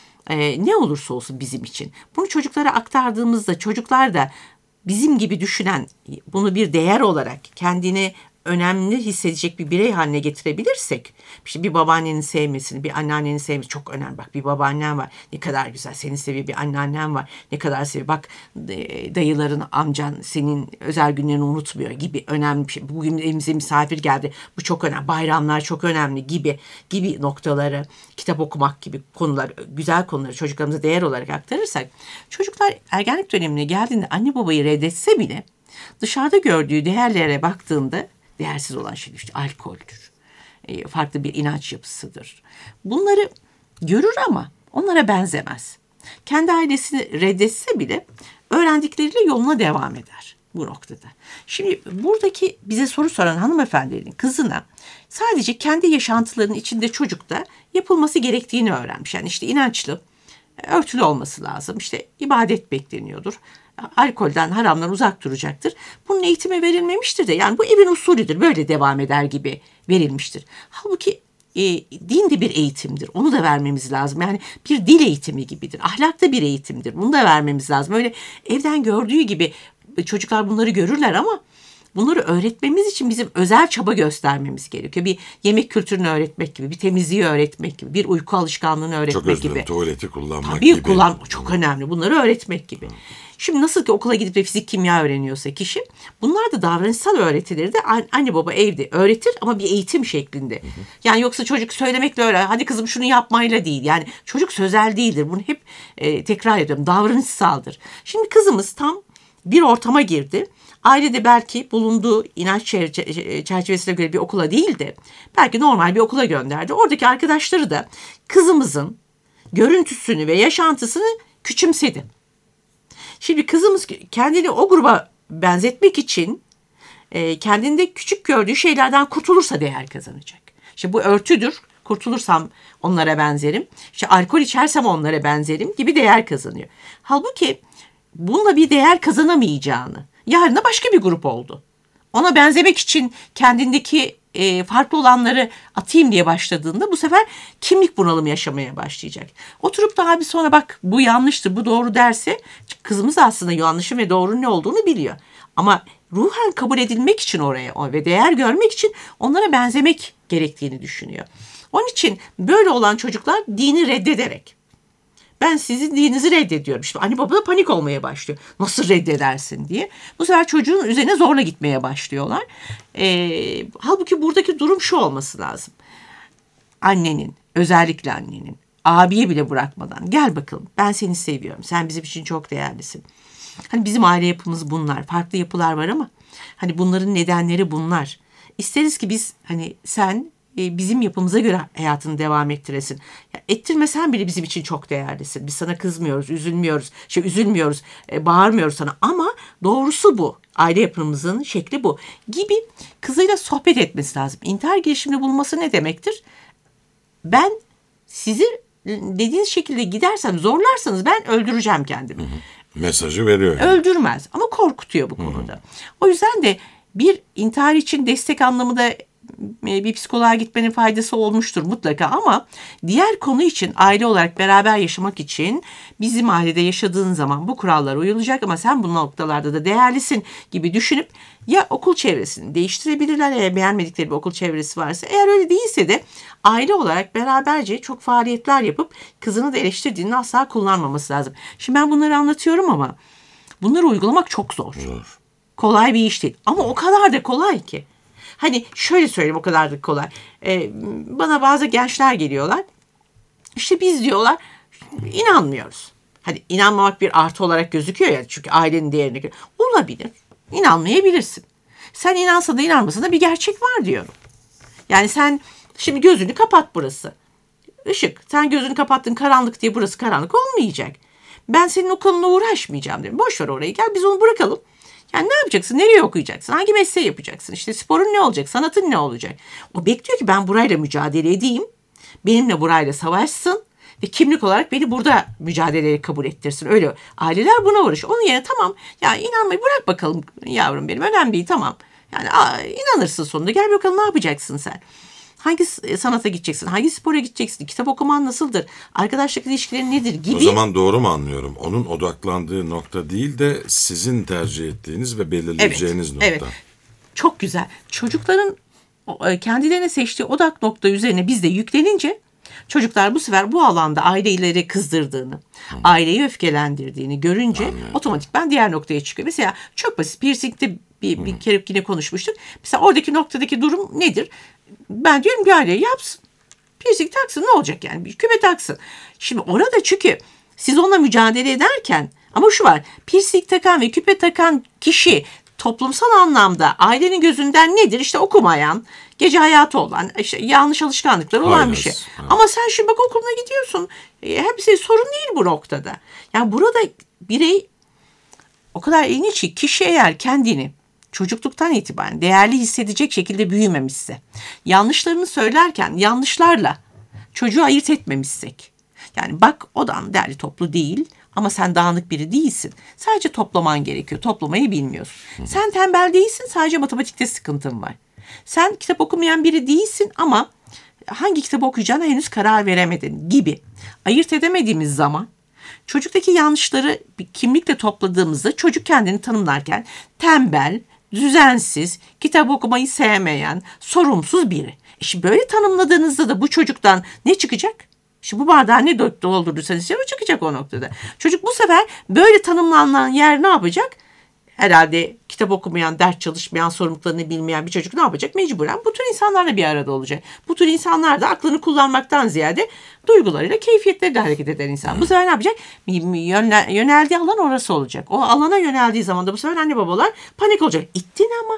e, ne olursa olsun bizim için bunu çocuklara aktardığımızda çocuklar da bizim gibi düşünen, bunu bir değer olarak kendine önemli hissedecek bir birey haline getirebilirsek, işte bir babaannenin sevmesini, bir anneannenin sevmesi çok önemli. Bak bir babaannen var, ne kadar güzel, seni seviyor, bir anneannen var, ne kadar seviyor. Bak dayıların, amcan senin özel günlerini unutmuyor gibi önemli bir şey. Bugün evimize misafir geldi, bu çok önemli. Bayramlar çok önemli gibi gibi noktaları, kitap okumak gibi konular, güzel konuları çocuklarımıza değer olarak aktarırsak, çocuklar ergenlik dönemine geldiğinde anne babayı reddetse bile dışarıda gördüğü değerlere baktığında değersiz olan şey işte alkoldür, e, farklı bir inanç yapısıdır. Bunları görür ama onlara benzemez. Kendi ailesini reddetse bile öğrendikleriyle yoluna devam eder bu noktada. Şimdi buradaki bize soru soran hanımefendinin kızına sadece kendi yaşantılarının içinde çocukta yapılması gerektiğini öğrenmiş. Yani işte inançlı, örtülü olması lazım, işte ibadet bekleniyordur. Alkolden, haramdan uzak duracaktır. Bunun eğitimi verilmemiştir de yani bu evin usulüdür, böyle devam eder gibi verilmiştir. Halbuki e, din de bir eğitimdir. Onu da vermemiz lazım. Yani bir dil eğitimi gibidir. Ahlak da bir eğitimdir. Bunu da vermemiz lazım. Öyle evden gördüğü gibi çocuklar bunları görürler ama bunları öğretmemiz için bizim özel çaba göstermemiz gerekiyor. Bir yemek kültürünü öğretmek gibi, bir temizliği öğretmek gibi, bir uyku alışkanlığını öğretmek çok gibi. Çok tuvaleti kullanmak Tabii gibi. kullan, çok önemli. Bunları öğretmek gibi. Şimdi nasıl ki okula gidip de fizik, kimya öğreniyorsa kişi, bunlar da davranışsal öğretileri de anne baba evde öğretir ama bir eğitim şeklinde. Hı hı. Yani yoksa çocuk söylemekle öğren, hadi kızım şunu yapmayla değil. Yani çocuk sözel değildir. Bunu hep e, tekrar ediyorum. Davranışsaldır. Şimdi kızımız tam bir ortama girdi. Ailede belki bulunduğu inanç çerçevesine göre bir okula değil de belki normal bir okula gönderdi. Oradaki arkadaşları da kızımızın görüntüsünü ve yaşantısını küçümsedi. Şimdi kızımız kendini o gruba benzetmek için e, kendinde küçük gördüğü şeylerden kurtulursa değer kazanacak. İşte bu örtüdür. Kurtulursam onlara benzerim. İşte alkol içersem onlara benzerim gibi değer kazanıyor. Halbuki bununla bir değer kazanamayacağını, yarın da başka bir grup oldu. Ona benzemek için kendindeki e, farklı olanları atayım diye başladığında bu sefer kimlik bunalımı yaşamaya başlayacak. Oturup da abi sonra bak bu yanlıştır, bu doğru derse kızımız aslında yanlışın ve doğrunun ne olduğunu biliyor. Ama ruhen kabul edilmek için oraya ve değer görmek için onlara benzemek gerektiğini düşünüyor. Onun için böyle olan çocuklar dini reddederek, ben sizin dininizi reddediyorum. İşte anne baba da panik olmaya başlıyor. Nasıl reddedersin diye. Bu sefer çocuğun üzerine zorla gitmeye başlıyorlar. Ee, halbuki buradaki durum şu olması lazım. Annenin, özellikle annenin abiye bile bırakmadan gel bakalım, ben seni seviyorum, sen bizim için çok değerlisin. Hani bizim aile yapımız bunlar, farklı yapılar var ama hani bunların nedenleri bunlar. İsteriz ki biz hani sen e, bizim yapımıza göre hayatını devam ettiresin. Ya, ettirmesen bile bizim için çok değerlisin. Biz sana kızmıyoruz, üzülmüyoruz, şey üzülmüyoruz, e, bağırmıyoruz sana ama doğrusu bu. Aile yapımızın şekli bu gibi kızıyla sohbet etmesi lazım. İntihar girişiminde bulunması ne demektir? Ben sizi dediğiniz şekilde gidersem, zorlarsanız ben öldüreceğim kendimi. Hı hı. Mesajı veriyor. Yani. Öldürmez ama korkutuyor bu konuda. Hı. O yüzden de bir intihar için destek anlamında bir psikoloğa gitmenin faydası olmuştur mutlaka ama diğer konu için aile olarak beraber yaşamak için bizim ailede yaşadığın zaman bu kurallar uyulacak ama sen bu noktalarda da değerlisin gibi düşünüp ya okul çevresini değiştirebilirler eğer beğenmedikleri bir okul çevresi varsa, eğer öyle değilse de aile olarak beraberce çok faaliyetler yapıp kızını da eleştirdiğini asla kullanmaması lazım. Şimdi ben bunları anlatıyorum ama bunları uygulamak çok zor. Zor. Kolay bir iş değil ama o kadar da kolay ki. Hani şöyle söyleyeyim, o kadar da kolay. Ee, bana bazı gençler geliyorlar. İşte biz diyorlar inanmıyoruz. Hani inanmamak bir artı olarak gözüküyor ya çünkü ailenin değerini göre. Olabilir. İnanmayabilirsin. Sen inansa da inanmasa da bir gerçek var diyorum. Yani sen şimdi gözünü kapat burası. Işık. Sen gözünü kapattın karanlık diye burası karanlık olmayacak. Ben senin o konuyla uğraşmayacağım dedim. Boş ver orayı, gel biz onu bırakalım. Yani ne yapacaksın? Nereye okuyacaksın? Hangi mesleği yapacaksın? İşte sporun ne olacak? Sanatın ne olacak? O bekliyor ki ben burayla mücadele edeyim. Benimle burayla savaşsın. Ve kimlik olarak beni burada mücadeleye kabul ettirsin. Öyle aileler buna uğraşıyor. Onun yerine tamam ya inanmayı bırak bakalım yavrum benim. Önemli değil, tamam. Yani aa, inanırsın sonunda. Gel bakalım ne yapacaksın sen? Hangi sanata gideceksin? Hangi spora gideceksin? Kitap okuman nasıldır? Arkadaşlık ilişkileri nedir? Gibi. O zaman doğru mu anlıyorum? Onun odaklandığı nokta değil de sizin tercih ettiğiniz ve belirleyeceğiniz evet, nokta. Evet. Çok güzel. Çocukların kendilerine seçtiği odak nokta üzerine biz de yüklenince çocuklar bu sefer bu alanda aileleri kızdırdığını, Hı. aileyi öfkelendirdiğini görünce Anladım. otomatikman diğer noktaya çıkıyor. Mesela çok basit. Piercing'de bir, bir kere yine konuşmuştuk. Mesela oradaki noktadaki durum nedir? Ben diyorum bir aile yapsın. Piercing taksın, ne olacak yani? Bir küpe taksın. Şimdi orada çünkü siz onunla mücadele ederken ama şu var. Piercing takan ve küpe takan kişi toplumsal anlamda ailenin gözünden nedir? İşte okumayan, gece hayatı olan, işte yanlış alışkanlıkları olan Aynen. bir şey. Evet. Ama sen şimdi bak okuluna gidiyorsun. Hepsi sorun değil bu noktada. Yani burada birey o kadar ilginç ki kişi eğer kendini çocukluktan itibaren değerli hissedecek şekilde büyümemişse, yanlışlarını söylerken yanlışlarla çocuğu ayırt etmemişsek, yani bak odan değerli toplu değil ama sen dağınık biri değilsin. Sadece toplaman gerekiyor. Toplamayı bilmiyorsun. Hı. Sen tembel değilsin, sadece matematikte sıkıntın var. Sen kitap okumayan biri değilsin ama hangi kitabı okuyacağına henüz karar veremedin gibi. Ayırt edemediğimiz zaman çocuktaki yanlışları bir kimlikle topladığımızda çocuk kendini tanımlarken tembel, düzensiz, kitap okumayı sevmeyen, sorumsuz biri. E şimdi böyle tanımladığınızda da bu çocuktan ne çıkacak? Şimdi bu bardağı ne doldurduysanız o çıkacak o noktada. Çocuk bu sefer böyle tanımlanan yer ne yapacak? Herhalde kitap okumayan, ders çalışmayan, sorumluluklarını bilmeyen bir çocuk ne yapacak? Mecburen bu tür insanlarla bir arada olacak. Bu tür insanlar da aklını kullanmaktan ziyade duygularıyla, keyfiyetleriyle hareket eden insan. Bu sefer ne yapacak? Yöneldiği alan orası olacak. O alana yöneldiği zaman da bu sefer anne babalar panik olacak. İttin ama.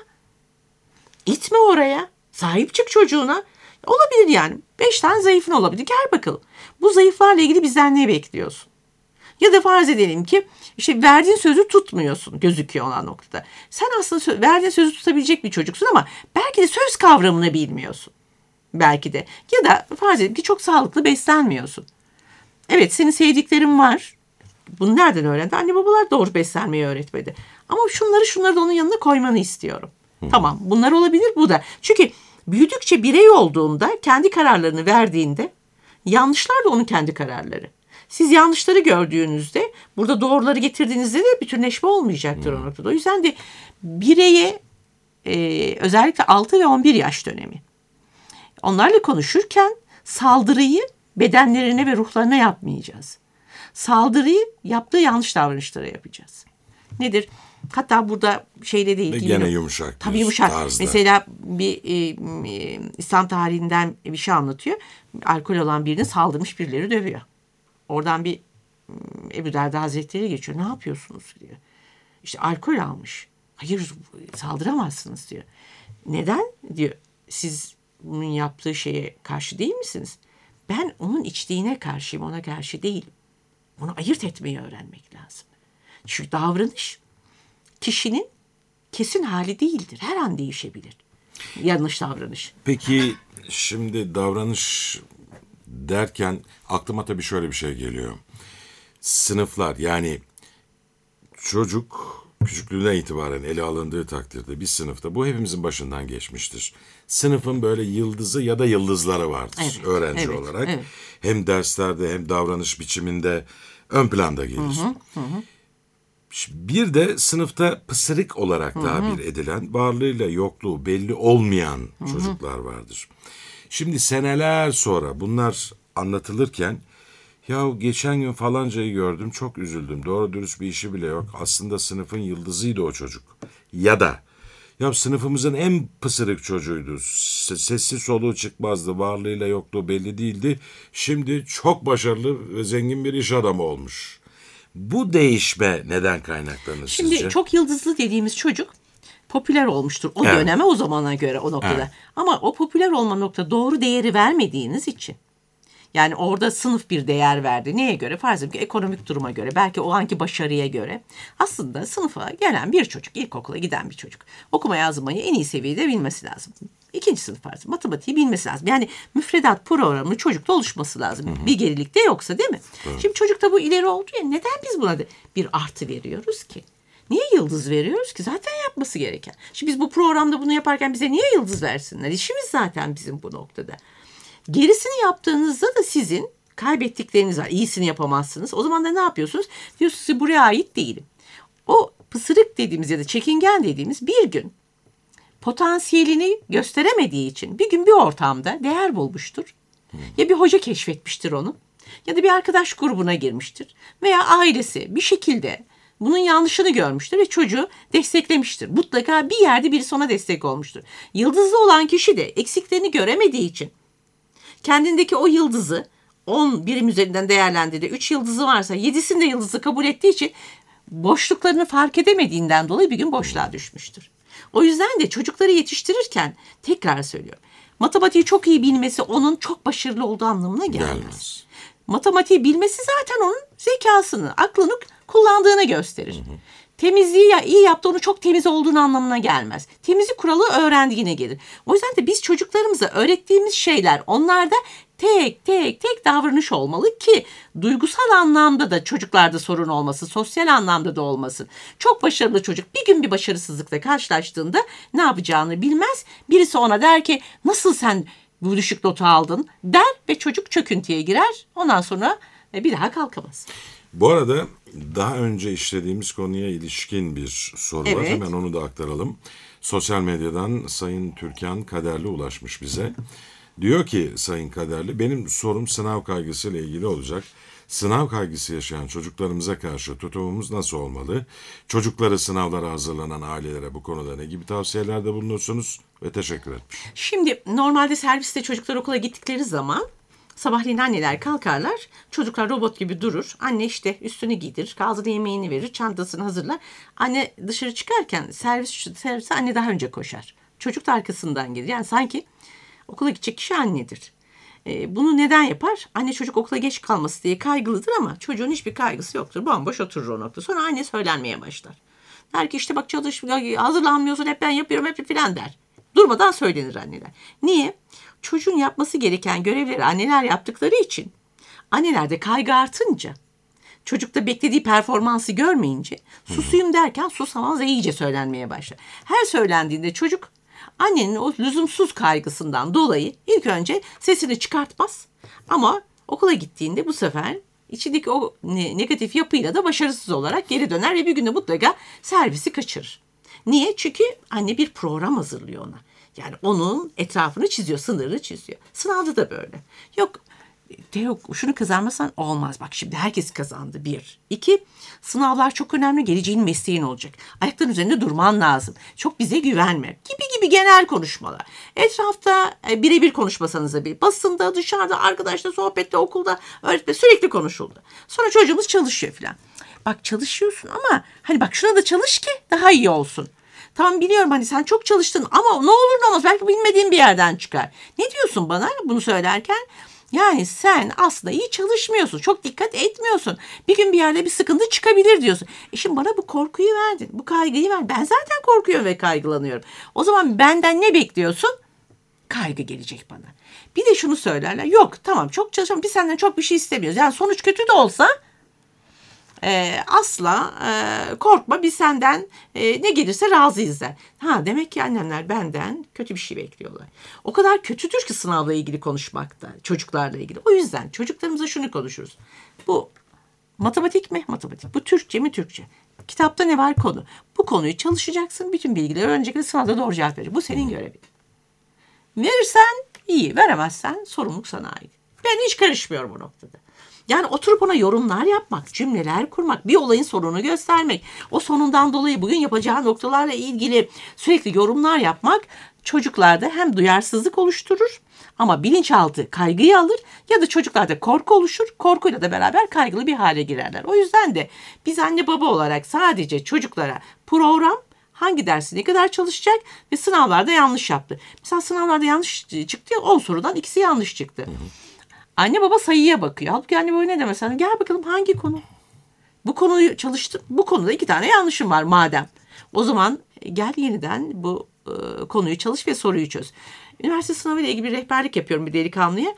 İtme oraya. Sahip çık çocuğuna. Olabilir yani. Beş tane zayıfın olabilir. Gel bakalım. Bu zayıflarla ilgili bizden ne bekliyorsun? Ya da farz edelim ki işte verdiğin sözü tutmuyorsun gözüküyor olan noktada. Sen aslında sö- verdiğin sözü tutabilecek bir çocuksun ama belki de söz kavramını bilmiyorsun. Belki de. Ya da farz edelim ki çok sağlıklı beslenmiyorsun. Evet, senin sevdiklerin var. Bunu nereden öğrendi? Anne babalar doğru beslenmeyi öğretmedi. Ama şunları şunları da onun yanına koymanı istiyorum. Hı. Tamam, bunlar olabilir, bu da. Çünkü büyüdükçe birey olduğunda, kendi kararlarını verdiğinde yanlışlar da onun kendi kararları. Siz yanlışları gördüğünüzde, burada doğruları getirdiğinizde de bütünleşme olmayacaktır hmm. o noktada. O yüzden de bireye e, özellikle altı ve on bir yaş dönemi onlarla konuşurken saldırıyı bedenlerine ve ruhlarına yapmayacağız. Saldırıyı yaptığı yanlış davranışlara yapacağız. Nedir? Hatta burada şeyde değil. Ve değil gene mi? yumuşak. Tabii bir yumuşak. tarzda. Mesela bir e, e, İslam tarihinden bir şey anlatıyor. Alkol olan birini saldırmış, birileri dövüyor. Oradan bir Ebu Derda Hazretleri geçiyor. Ne yapıyorsunuz diyor. İşte alkol almış. Hayır, saldıramazsınız diyor. Neden? Diyor. Siz bunun yaptığı şeye karşı değil misiniz? Ben onun içtiğine karşıyım, ona karşı değilim. Bunu ayırt etmeyi öğrenmek lazım. Çünkü davranış kişinin kesin hali değildir. Her an değişebilir. Yanlış davranış. Peki şimdi davranış derken aklıma tabii şöyle bir şey geliyor. Sınıflar, yani çocuk küçüklüğünden itibaren ele alındığı takdirde bir sınıfta, bu hepimizin başından geçmiştir. Sınıfın böyle yıldızı ya da yıldızları vardır, Evet, öğrenci evet, olarak. evet. Hem derslerde hem davranış biçiminde ön planda gelir. Hı hı. Bir de sınıfta pısırık olarak tabir edilen, varlığıyla yokluğu belli olmayan çocuklar vardır. Şimdi seneler sonra bunlar anlatılırken, ya geçen gün falancayı gördüm, çok üzüldüm, doğru dürüst bir işi bile yok, aslında sınıfın yıldızıydı o çocuk. Ya da ya sınıfımızın en pısırık çocuğuydu, sessiz soluğu çıkmazdı, varlığıyla yokluğu belli değildi, şimdi çok başarılı ve zengin bir iş adamı olmuş. Bu değişme neden kaynaklanır Şimdi sizce? çok yıldızlı dediğimiz çocuk popüler olmuştur o Evet. döneme, o zamana göre, o noktada. Evet. Ama o popüler olma nokta doğru değeri vermediğiniz için. Yani orada sınıf bir değer verdi. Neye göre? Farz edin ki ekonomik duruma göre, belki o anki başarıya göre. Aslında sınıfa gelen bir çocuk, ilkokula giden bir çocuk, okuma yazmayı en iyi seviyede bilmesi lazım. İkinci sınıf farz, matematiği bilmesi lazım. Yani müfredat programı çocukta oluşması lazım. Hı hı. Bir gerilik de yoksa, değil mi? Evet. Şimdi çocukta bu ileri oldu ya, neden biz buna bir artı veriyoruz ki? Niye yıldız veriyoruz ki? Zaten yapması gereken. Şimdi biz bu programda bunu yaparken bize niye yıldız versinler? İşimiz zaten bizim bu noktada. Gerisini yaptığınızda da sizin kaybettikleriniz var. İyisini yapamazsınız. O zaman da ne yapıyorsunuz? Diyorsunuz ki buraya ait değilim. O pısırık dediğimiz ya da çekingen dediğimiz bir gün potansiyelini gösteremediği için bir gün bir ortamda değer bulmuştur. Ya bir hoca keşfetmiştir onu, ya da bir arkadaş grubuna girmiştir. Veya ailesi bir şekilde bunun yanlışını görmüştür ve çocuğu desteklemiştir. Mutlaka bir yerde birisi ona destek olmuştur. Yıldızlı olan kişi de eksiklerini göremediği için kendindeki o yıldızı on birim üzerinden değerlendirdiği üç yıldızı varsa yedisini de yıldızı kabul ettiği için boşluklarını fark edemediğinden dolayı bir gün boşluğa düşmüştür. O yüzden de çocukları yetiştirirken tekrar söylüyorum, matematiği çok iyi bilmesi onun çok başarılı olduğu anlamına gelmez. gelmez. Matematiği bilmesi zaten onun zekasını, aklını kullandığını gösterir. Hı hı. Temizliği ya iyi yaptı, onu çok temiz olduğunu anlamına gelmez. Temizlik kuralı öğrendiğine gelir. O yüzden de biz çocuklarımıza öğrettiğimiz şeyler onlarda tek tek tek davranış olmalı ki duygusal anlamda da çocuklarda sorun olmasın, sosyal anlamda da olmasın. Çok başarılı çocuk bir gün bir başarısızlıkla karşılaştığında ne yapacağını bilmez. Birisi ona der ki nasıl sen bu düşük notu aldın der ve çocuk çöküntüye girer. Ondan sonra bir daha kalkamaz. Bu arada daha önce işlediğimiz konuya ilişkin bir soru evet. var. Hemen onu da aktaralım. Sosyal medyadan Sayın Türkan Kaderli ulaşmış bize. Diyor ki Sayın Kaderli, benim sorum sınav kaygısıyla ilgili olacak. Sınav kaygısı yaşayan çocuklarımıza karşı tutumumuz nasıl olmalı? Çocukları sınavlara hazırlanan ailelere bu konuda ne gibi tavsiyelerde bulunursunuz? Ve teşekkür ederim. Şimdi normalde serviste çocuklar okula gittikleri zaman sabahleyin anneler kalkarlar. Çocuklar robot gibi durur. Anne işte üstünü giydirir, ağzına yemeğini verir, çantasını hazırlar. Anne dışarı çıkarken servis servise anne daha önce koşar. Çocuk da arkasından gelir. Yani sanki okula gidecek kişi annedir. Ee, bunu neden yapar? Anne çocuk okula geç kalması diye kaygılıdır ama çocuğun hiçbir kaygısı yoktur. Bomboş oturur o nokta. Sonra anne söylenmeye başlar. Der ki işte bak çalış, hazırlanmıyorsun, hep ben yapıyorum hep filan der. Durmadan söylenir anneler. Niye? Çocuğun yapması gereken görevleri anneler yaptıkları için, annelerde kaygı artınca, çocukta beklediği performansı görmeyince susuyum derken susamaz ve iyice söylenmeye başlar. Her söylendiğinde çocuk annenin o lüzumsuz kaygısından dolayı ilk önce sesini çıkartmaz. Ama okula gittiğinde bu sefer içindeki o negatif yapıyla da başarısız olarak geri döner ve bir günde mutlaka servisi kaçırır. Niye? Çünkü anne bir program hazırlıyor ona. Yani onun etrafını çiziyor, sınırını çiziyor. Sınavda da böyle. Yok Teo şunu kazanmasan olmaz. Bak şimdi herkes kazandı. Bir. İki, sınavlar çok önemli. Geleceğin mesleğin olacak. Ayakların üzerinde durman lazım. Çok bize güvenme. Gibi gibi genel konuşmalar. Etrafta e, birebir konuşmasanız da bir. Basında, dışarıda, arkadaşla, sohbette, okulda, öğretmen sürekli konuşuldu. Sonra çocuğumuz çalışıyor falan. Bak çalışıyorsun ama hani bak şuna da çalış ki daha iyi olsun. Tamam biliyorum hani sen çok çalıştın ama ne olur ne olmaz belki bilmediğin bir yerden çıkar. Ne diyorsun bana bunu söylerken? Yani sen aslında iyi çalışmıyorsun. Çok dikkat etmiyorsun. Bir gün bir yerde bir sıkıntı çıkabilir diyorsun. E şimdi bana bu korkuyu verdin. Bu kaygıyı ver. Ben zaten korkuyorum ve kaygılanıyorum. O zaman benden ne bekliyorsun? Kaygı gelecek bana. Bir de şunu söylerler. Yok tamam çok çalışalım. Biz senden çok bir şey istemiyoruz. Yani sonuç kötü de olsa e, asla e, korkma. Biz senden e, ne gelirse razıyız der. Ha demek ki annemler benden kötü bir şey bekliyorlar. O kadar kötüdür ki sınavla ilgili konuşmakta. Çocuklarla ilgili. O yüzden çocuklarımıza şunu konuşuruz. Bu matematik mi? Matematik. Bu Türkçe mi? Türkçe. Kitapta ne var konu? Bu konuyu çalışacaksın. Bütün bilgileri öğreneceksin. Sınavda doğru cevap vereceksin. Bu senin görevin. Verirsen iyi. Veremezsen sorumluluk sana ait. Ben hiç karışmıyorum o noktada. Yani oturup ona yorumlar yapmak, cümleler kurmak, bir olayın sonunu göstermek, o sonundan dolayı bugün yapacağı noktalarla ilgili sürekli yorumlar yapmak çocuklarda hem duyarsızlık oluşturur ama bilinçaltı kaygıyı alır ya da çocuklarda korku oluşur, korkuyla da beraber kaygılı bir hale girerler. O yüzden de biz anne baba olarak sadece çocuklara program, hangi dersi ne kadar çalışacak ve sınavlarda yanlış yaptı. Mesela sınavlarda yanlış çıktı, on sorudan ikisi yanlış çıktı. Hı hı. Anne baba sayıya bakıyor. Halbuki anne baba ne demez? Hani gel bakalım hangi konu? Bu konuyu çalıştır. Bu konuda iki tane yanlışım var madem. O zaman gel yeniden bu e, konuyu çalış ve soruyu çöz. Üniversite sınavıyla ilgili bir rehberlik yapıyorum bir delikanlıya.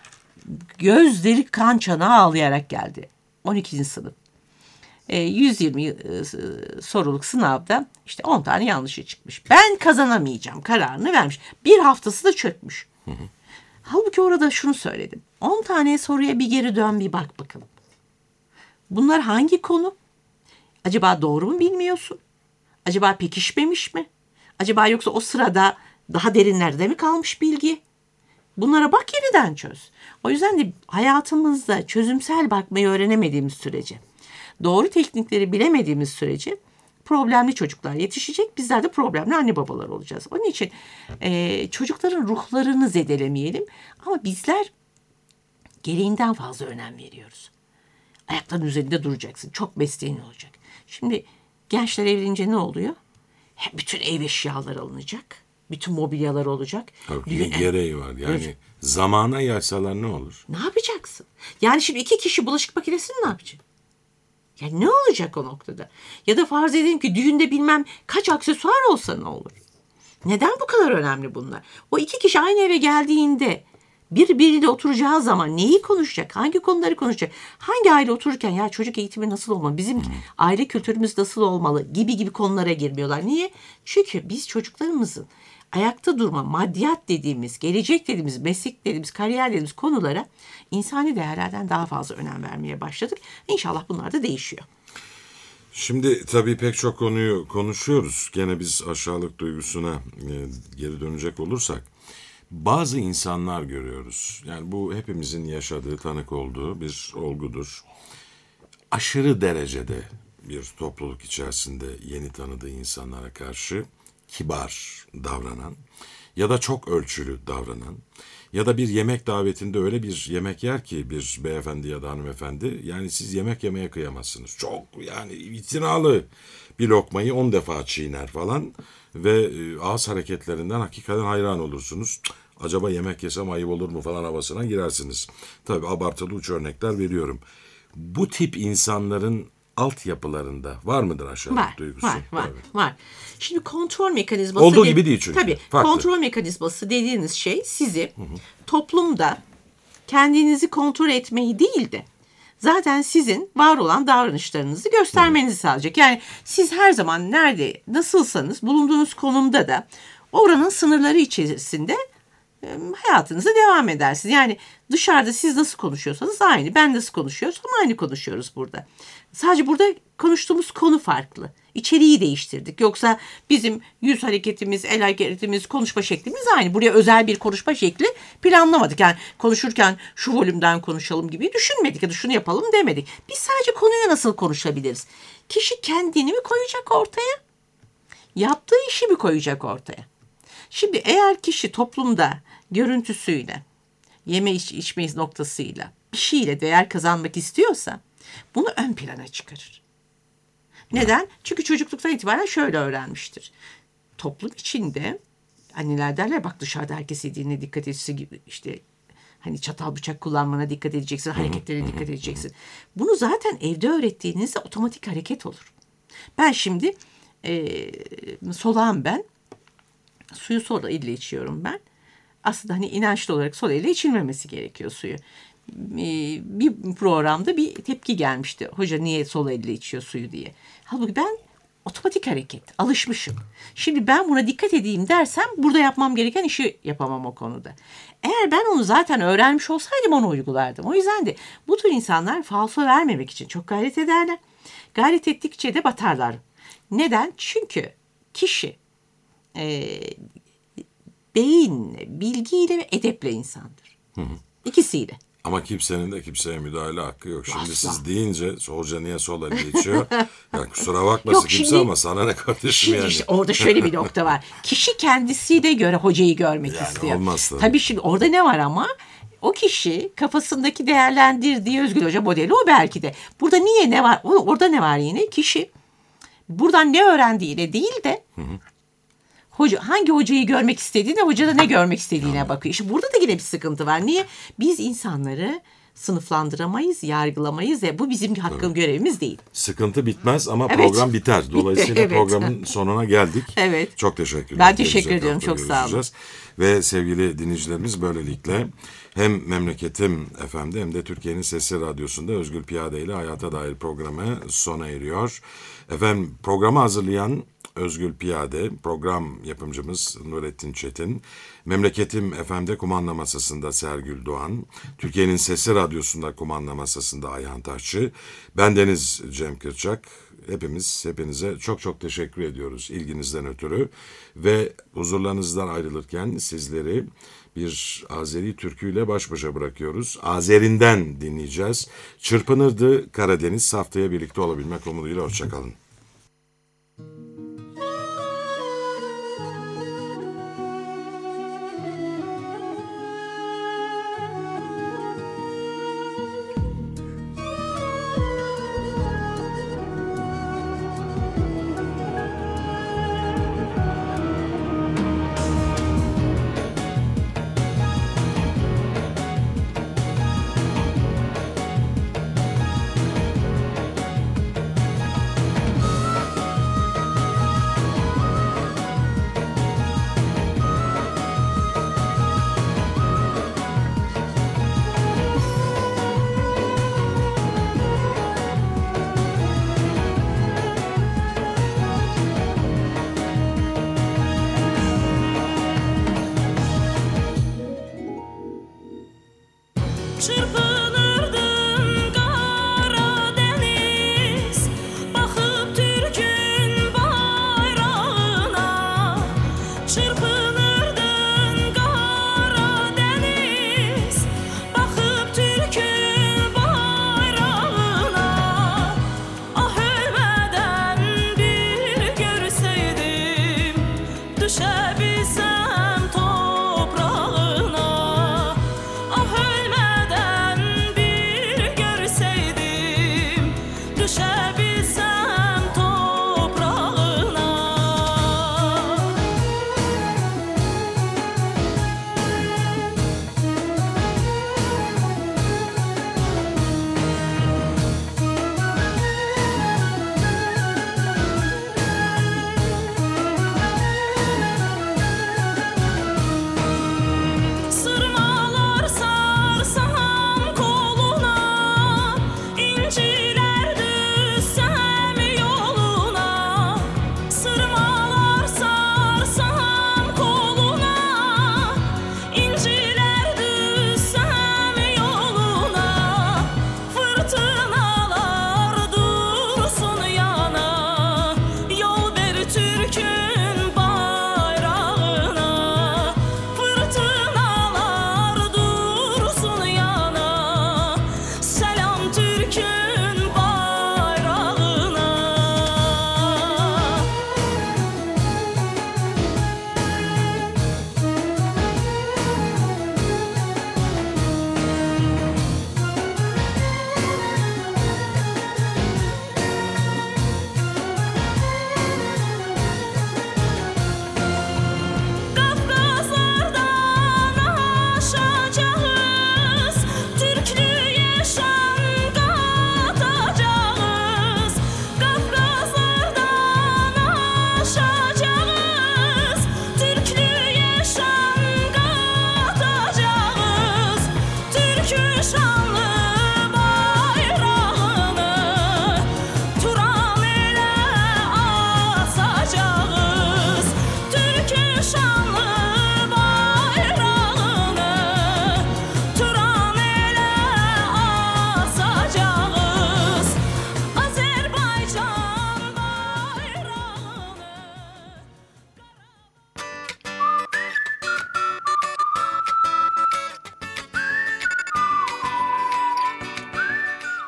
Gözleri kan çanağı ağlayarak geldi. on ikinci sınıf. E, yüz yirmi e, soruluk sınavda işte on tane yanlışı çıkmış. Ben kazanamayacağım kararını vermiş. Bir haftası da çökmüş. Hı hı. Halbuki orada şunu söyledim. on tane soruya bir geri dön bir bak bakalım. Bunlar hangi konu? Acaba doğru mu bilmiyorsun? Acaba pekişmemiş mi? Acaba yoksa o sırada daha derinlerde mi kalmış bilgi? Bunlara bak yeniden çöz. O yüzden de hayatımızda çözümsel bakmayı öğrenemediğimiz sürece, doğru teknikleri bilemediğimiz sürece problemli çocuklar yetişecek. Bizler de problemli anne babalar olacağız. Onun için e, çocukların ruhlarını zedelemeyelim. Ama bizler gereğinden fazla önem veriyoruz. Ayakların üzerinde duracaksın. Çok mesleğin olacak. Şimdi gençler evlenince ne oluyor? Hep bütün ev eşyaları alınacak. Bütün mobilyalar olacak. Tabii ne gereği var. Yani evet. Zamana yaysalar ne olur? Ne yapacaksın? Yani şimdi iki kişi bulaşık makinesini ne yapacak? Ya ne olacak o noktada? Ya da farz edelim ki düğünde bilmem kaç aksesuar olsa ne olur? Neden bu kadar önemli bunlar? O iki kişi aynı eve geldiğinde birbiriyle oturacağı zaman neyi konuşacak? Hangi konuları konuşacak? Hangi aile otururken ya çocuk eğitimi nasıl olmalı? Bizim hmm. aile kültürümüz nasıl olmalı? Gibi gibi konulara girmiyorlar. Niye? Çünkü biz çocuklarımızın ayakta durma, maddiyat dediğimiz, gelecek dediğimiz, meslek dediğimiz, kariyer dediğimiz konulara insani değerlerden daha fazla önem vermeye başladık. İnşallah bunlar da değişiyor. Şimdi tabii pek çok konuyu konuşuyoruz. Gene biz aşağılık duygusuna e, geri dönecek olursak bazı insanlar görüyoruz. Yani bu hepimizin yaşadığı, tanık olduğu bir olgudur. Aşırı derecede bir topluluk içerisinde yeni tanıdığı insanlara karşı kibar davranan ya da çok ölçülü davranan ya da bir yemek davetinde öyle bir yemek yer ki bir beyefendi ya da hanımefendi yani siz yemek yemeye kıyamazsınız. Çok yani itinalı bir lokmayı on defa çiğner falan ve ağız hareketlerinden hakikaten hayran olursunuz. Acaba yemek yesem ayıp olur mu falan havasına girersiniz. Tabii abartılı uç örnekler veriyorum. Bu tip insanların altyapılarında var mıdır aşağılık var, duygusu? Var, var, evet. var. Şimdi kontrol mekanizması... Olduğu de, gibi değil çünkü. Tabii, farklı. Kontrol mekanizması dediğiniz şey sizi hı hı. toplumda kendinizi kontrol etmeyi değil de zaten sizin var olan davranışlarınızı göstermenizi hı. sağlayacak. Yani siz her zaman nerede, nasılsanız bulunduğunuz konumda da oranın sınırları içerisinde hayatınıza devam edersiniz. Yani dışarıda siz nasıl konuşuyorsanız aynı. Ben nasıl konuşuyorsam aynı konuşuyoruz burada. Sadece burada konuştuğumuz konu farklı. İçeriği değiştirdik. Yoksa bizim yüz hareketimiz, el hareketimiz, konuşma şeklimiz aynı. Buraya özel bir konuşma şekli planlamadık. Yani konuşurken şu volümden konuşalım gibi düşünmedik ya da şunu yapalım demedik. Biz sadece konuyu nasıl konuşabiliriz? Kişi kendini mi koyacak ortaya? Yaptığı işi mi koyacak ortaya? Şimdi eğer kişi toplumda görüntüsüyle, yeme iç, içme noktasıyla, bir şeyle değer kazanmak istiyorsa bunu ön plana çıkarır. Neden? Çünkü çocukluktan itibaren şöyle öğrenmiştir. Toplum içinde anneler derler bak dışarıda herkes yediğine dikkat etsin gibi işte hani çatal bıçak kullanmana dikkat edeceksin, hareketlerine dikkat edeceksin. Bunu zaten evde öğrettiğinizde otomatik hareket olur. Ben şimdi e, solağım ben. Suyu sola elle içiyorum ben. Aslında hani inançlı olarak sol elle içilmemesi gerekiyor suyu. Bir programda bir tepki gelmişti. Hoca niye sol elle içiyor suyu diye. Halbuki ben otomatik hareket, alışmışım. Şimdi ben buna dikkat edeyim dersem burada yapmam gereken işi yapamam o konuda. Eğer ben onu zaten öğrenmiş olsaydım onu uygulardım. O yüzden de bu tür insanlar falso vermemek için çok gayret ederler. Gayret ettikçe de batarlar. Neden? Çünkü kişi e, beyinle, bilgiyle ve edeple insandır. Hı hı. İkisiyle. Ama kimsenin de kimseye müdahale hakkı yok. Şimdi Asla. siz deyince hoca niye sol elle içiyor? Ya kusura bakmasın Yok, kimse şimdi- ama sana ne kardeşim Şimdi yani. işte orada şöyle bir nokta var. Kişi kendisiyle göre hocayı görmek Yani istiyor. olmaz tabii. Tabii şimdi orada ne var ama o kişi kafasındaki değerlendirdiği Özgür Hoca modeli o belki de. Burada niye ne var? O- Orada ne var yine? Kişi buradan ne öğrendiğine değil de hoca, hangi hocayı görmek istediğine, hocada ne görmek istediğine bakıyor. İşte burada da yine bir sıkıntı var. Niye? Biz insanları sınıflandıramayız, yargılamayız ya bu bizim hakkım görevimiz değil. Sıkıntı bitmez ama Evet. program biter. Dolayısıyla Evet. programın sonuna geldik. Evet. Çok teşekkür ederim. Ben teşekkür Gelecek ediyorum. hafta Çok sağ olun. görüşeceğiz. Ve sevgili dinleyicilerimiz böylelikle hem Memleketim F M'de hem de Türkiye'nin Sesi Radyosu'nda Özgür Piyade ile Hayata Dair programı sona eriyor. Efendim programı hazırlayan Özgür Piyade, program yapımcımız Nurettin Çetin, Memleketim F M'de kumanda masasında Sergül Doğan, Türkiye'nin Sesi Radyosu'nda kumanda masasında Ayhan Taşçı, bendeniz Cem Kırçak. Hepimiz hepinize çok çok teşekkür ediyoruz ilginizden ötürü ve huzurlarınızdan ayrılırken sizleri bir Azeri türküyle baş başa bırakıyoruz. Azerinden dinleyeceğiz. Çırpınırdı Karadeniz. Haftaya birlikte olabilmek umuduyla hoşçakalın. Çırpınırdın Karadeniz, bakıp Türk'ün bayrağına. Çırpınırdın Karadeniz, bakıp Türk'ün bayrağına. Ah ölmeden bir görseydim, düşebilsem toprağına. Ah ölmeden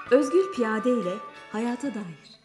Özgür Piyade ile hayata dair.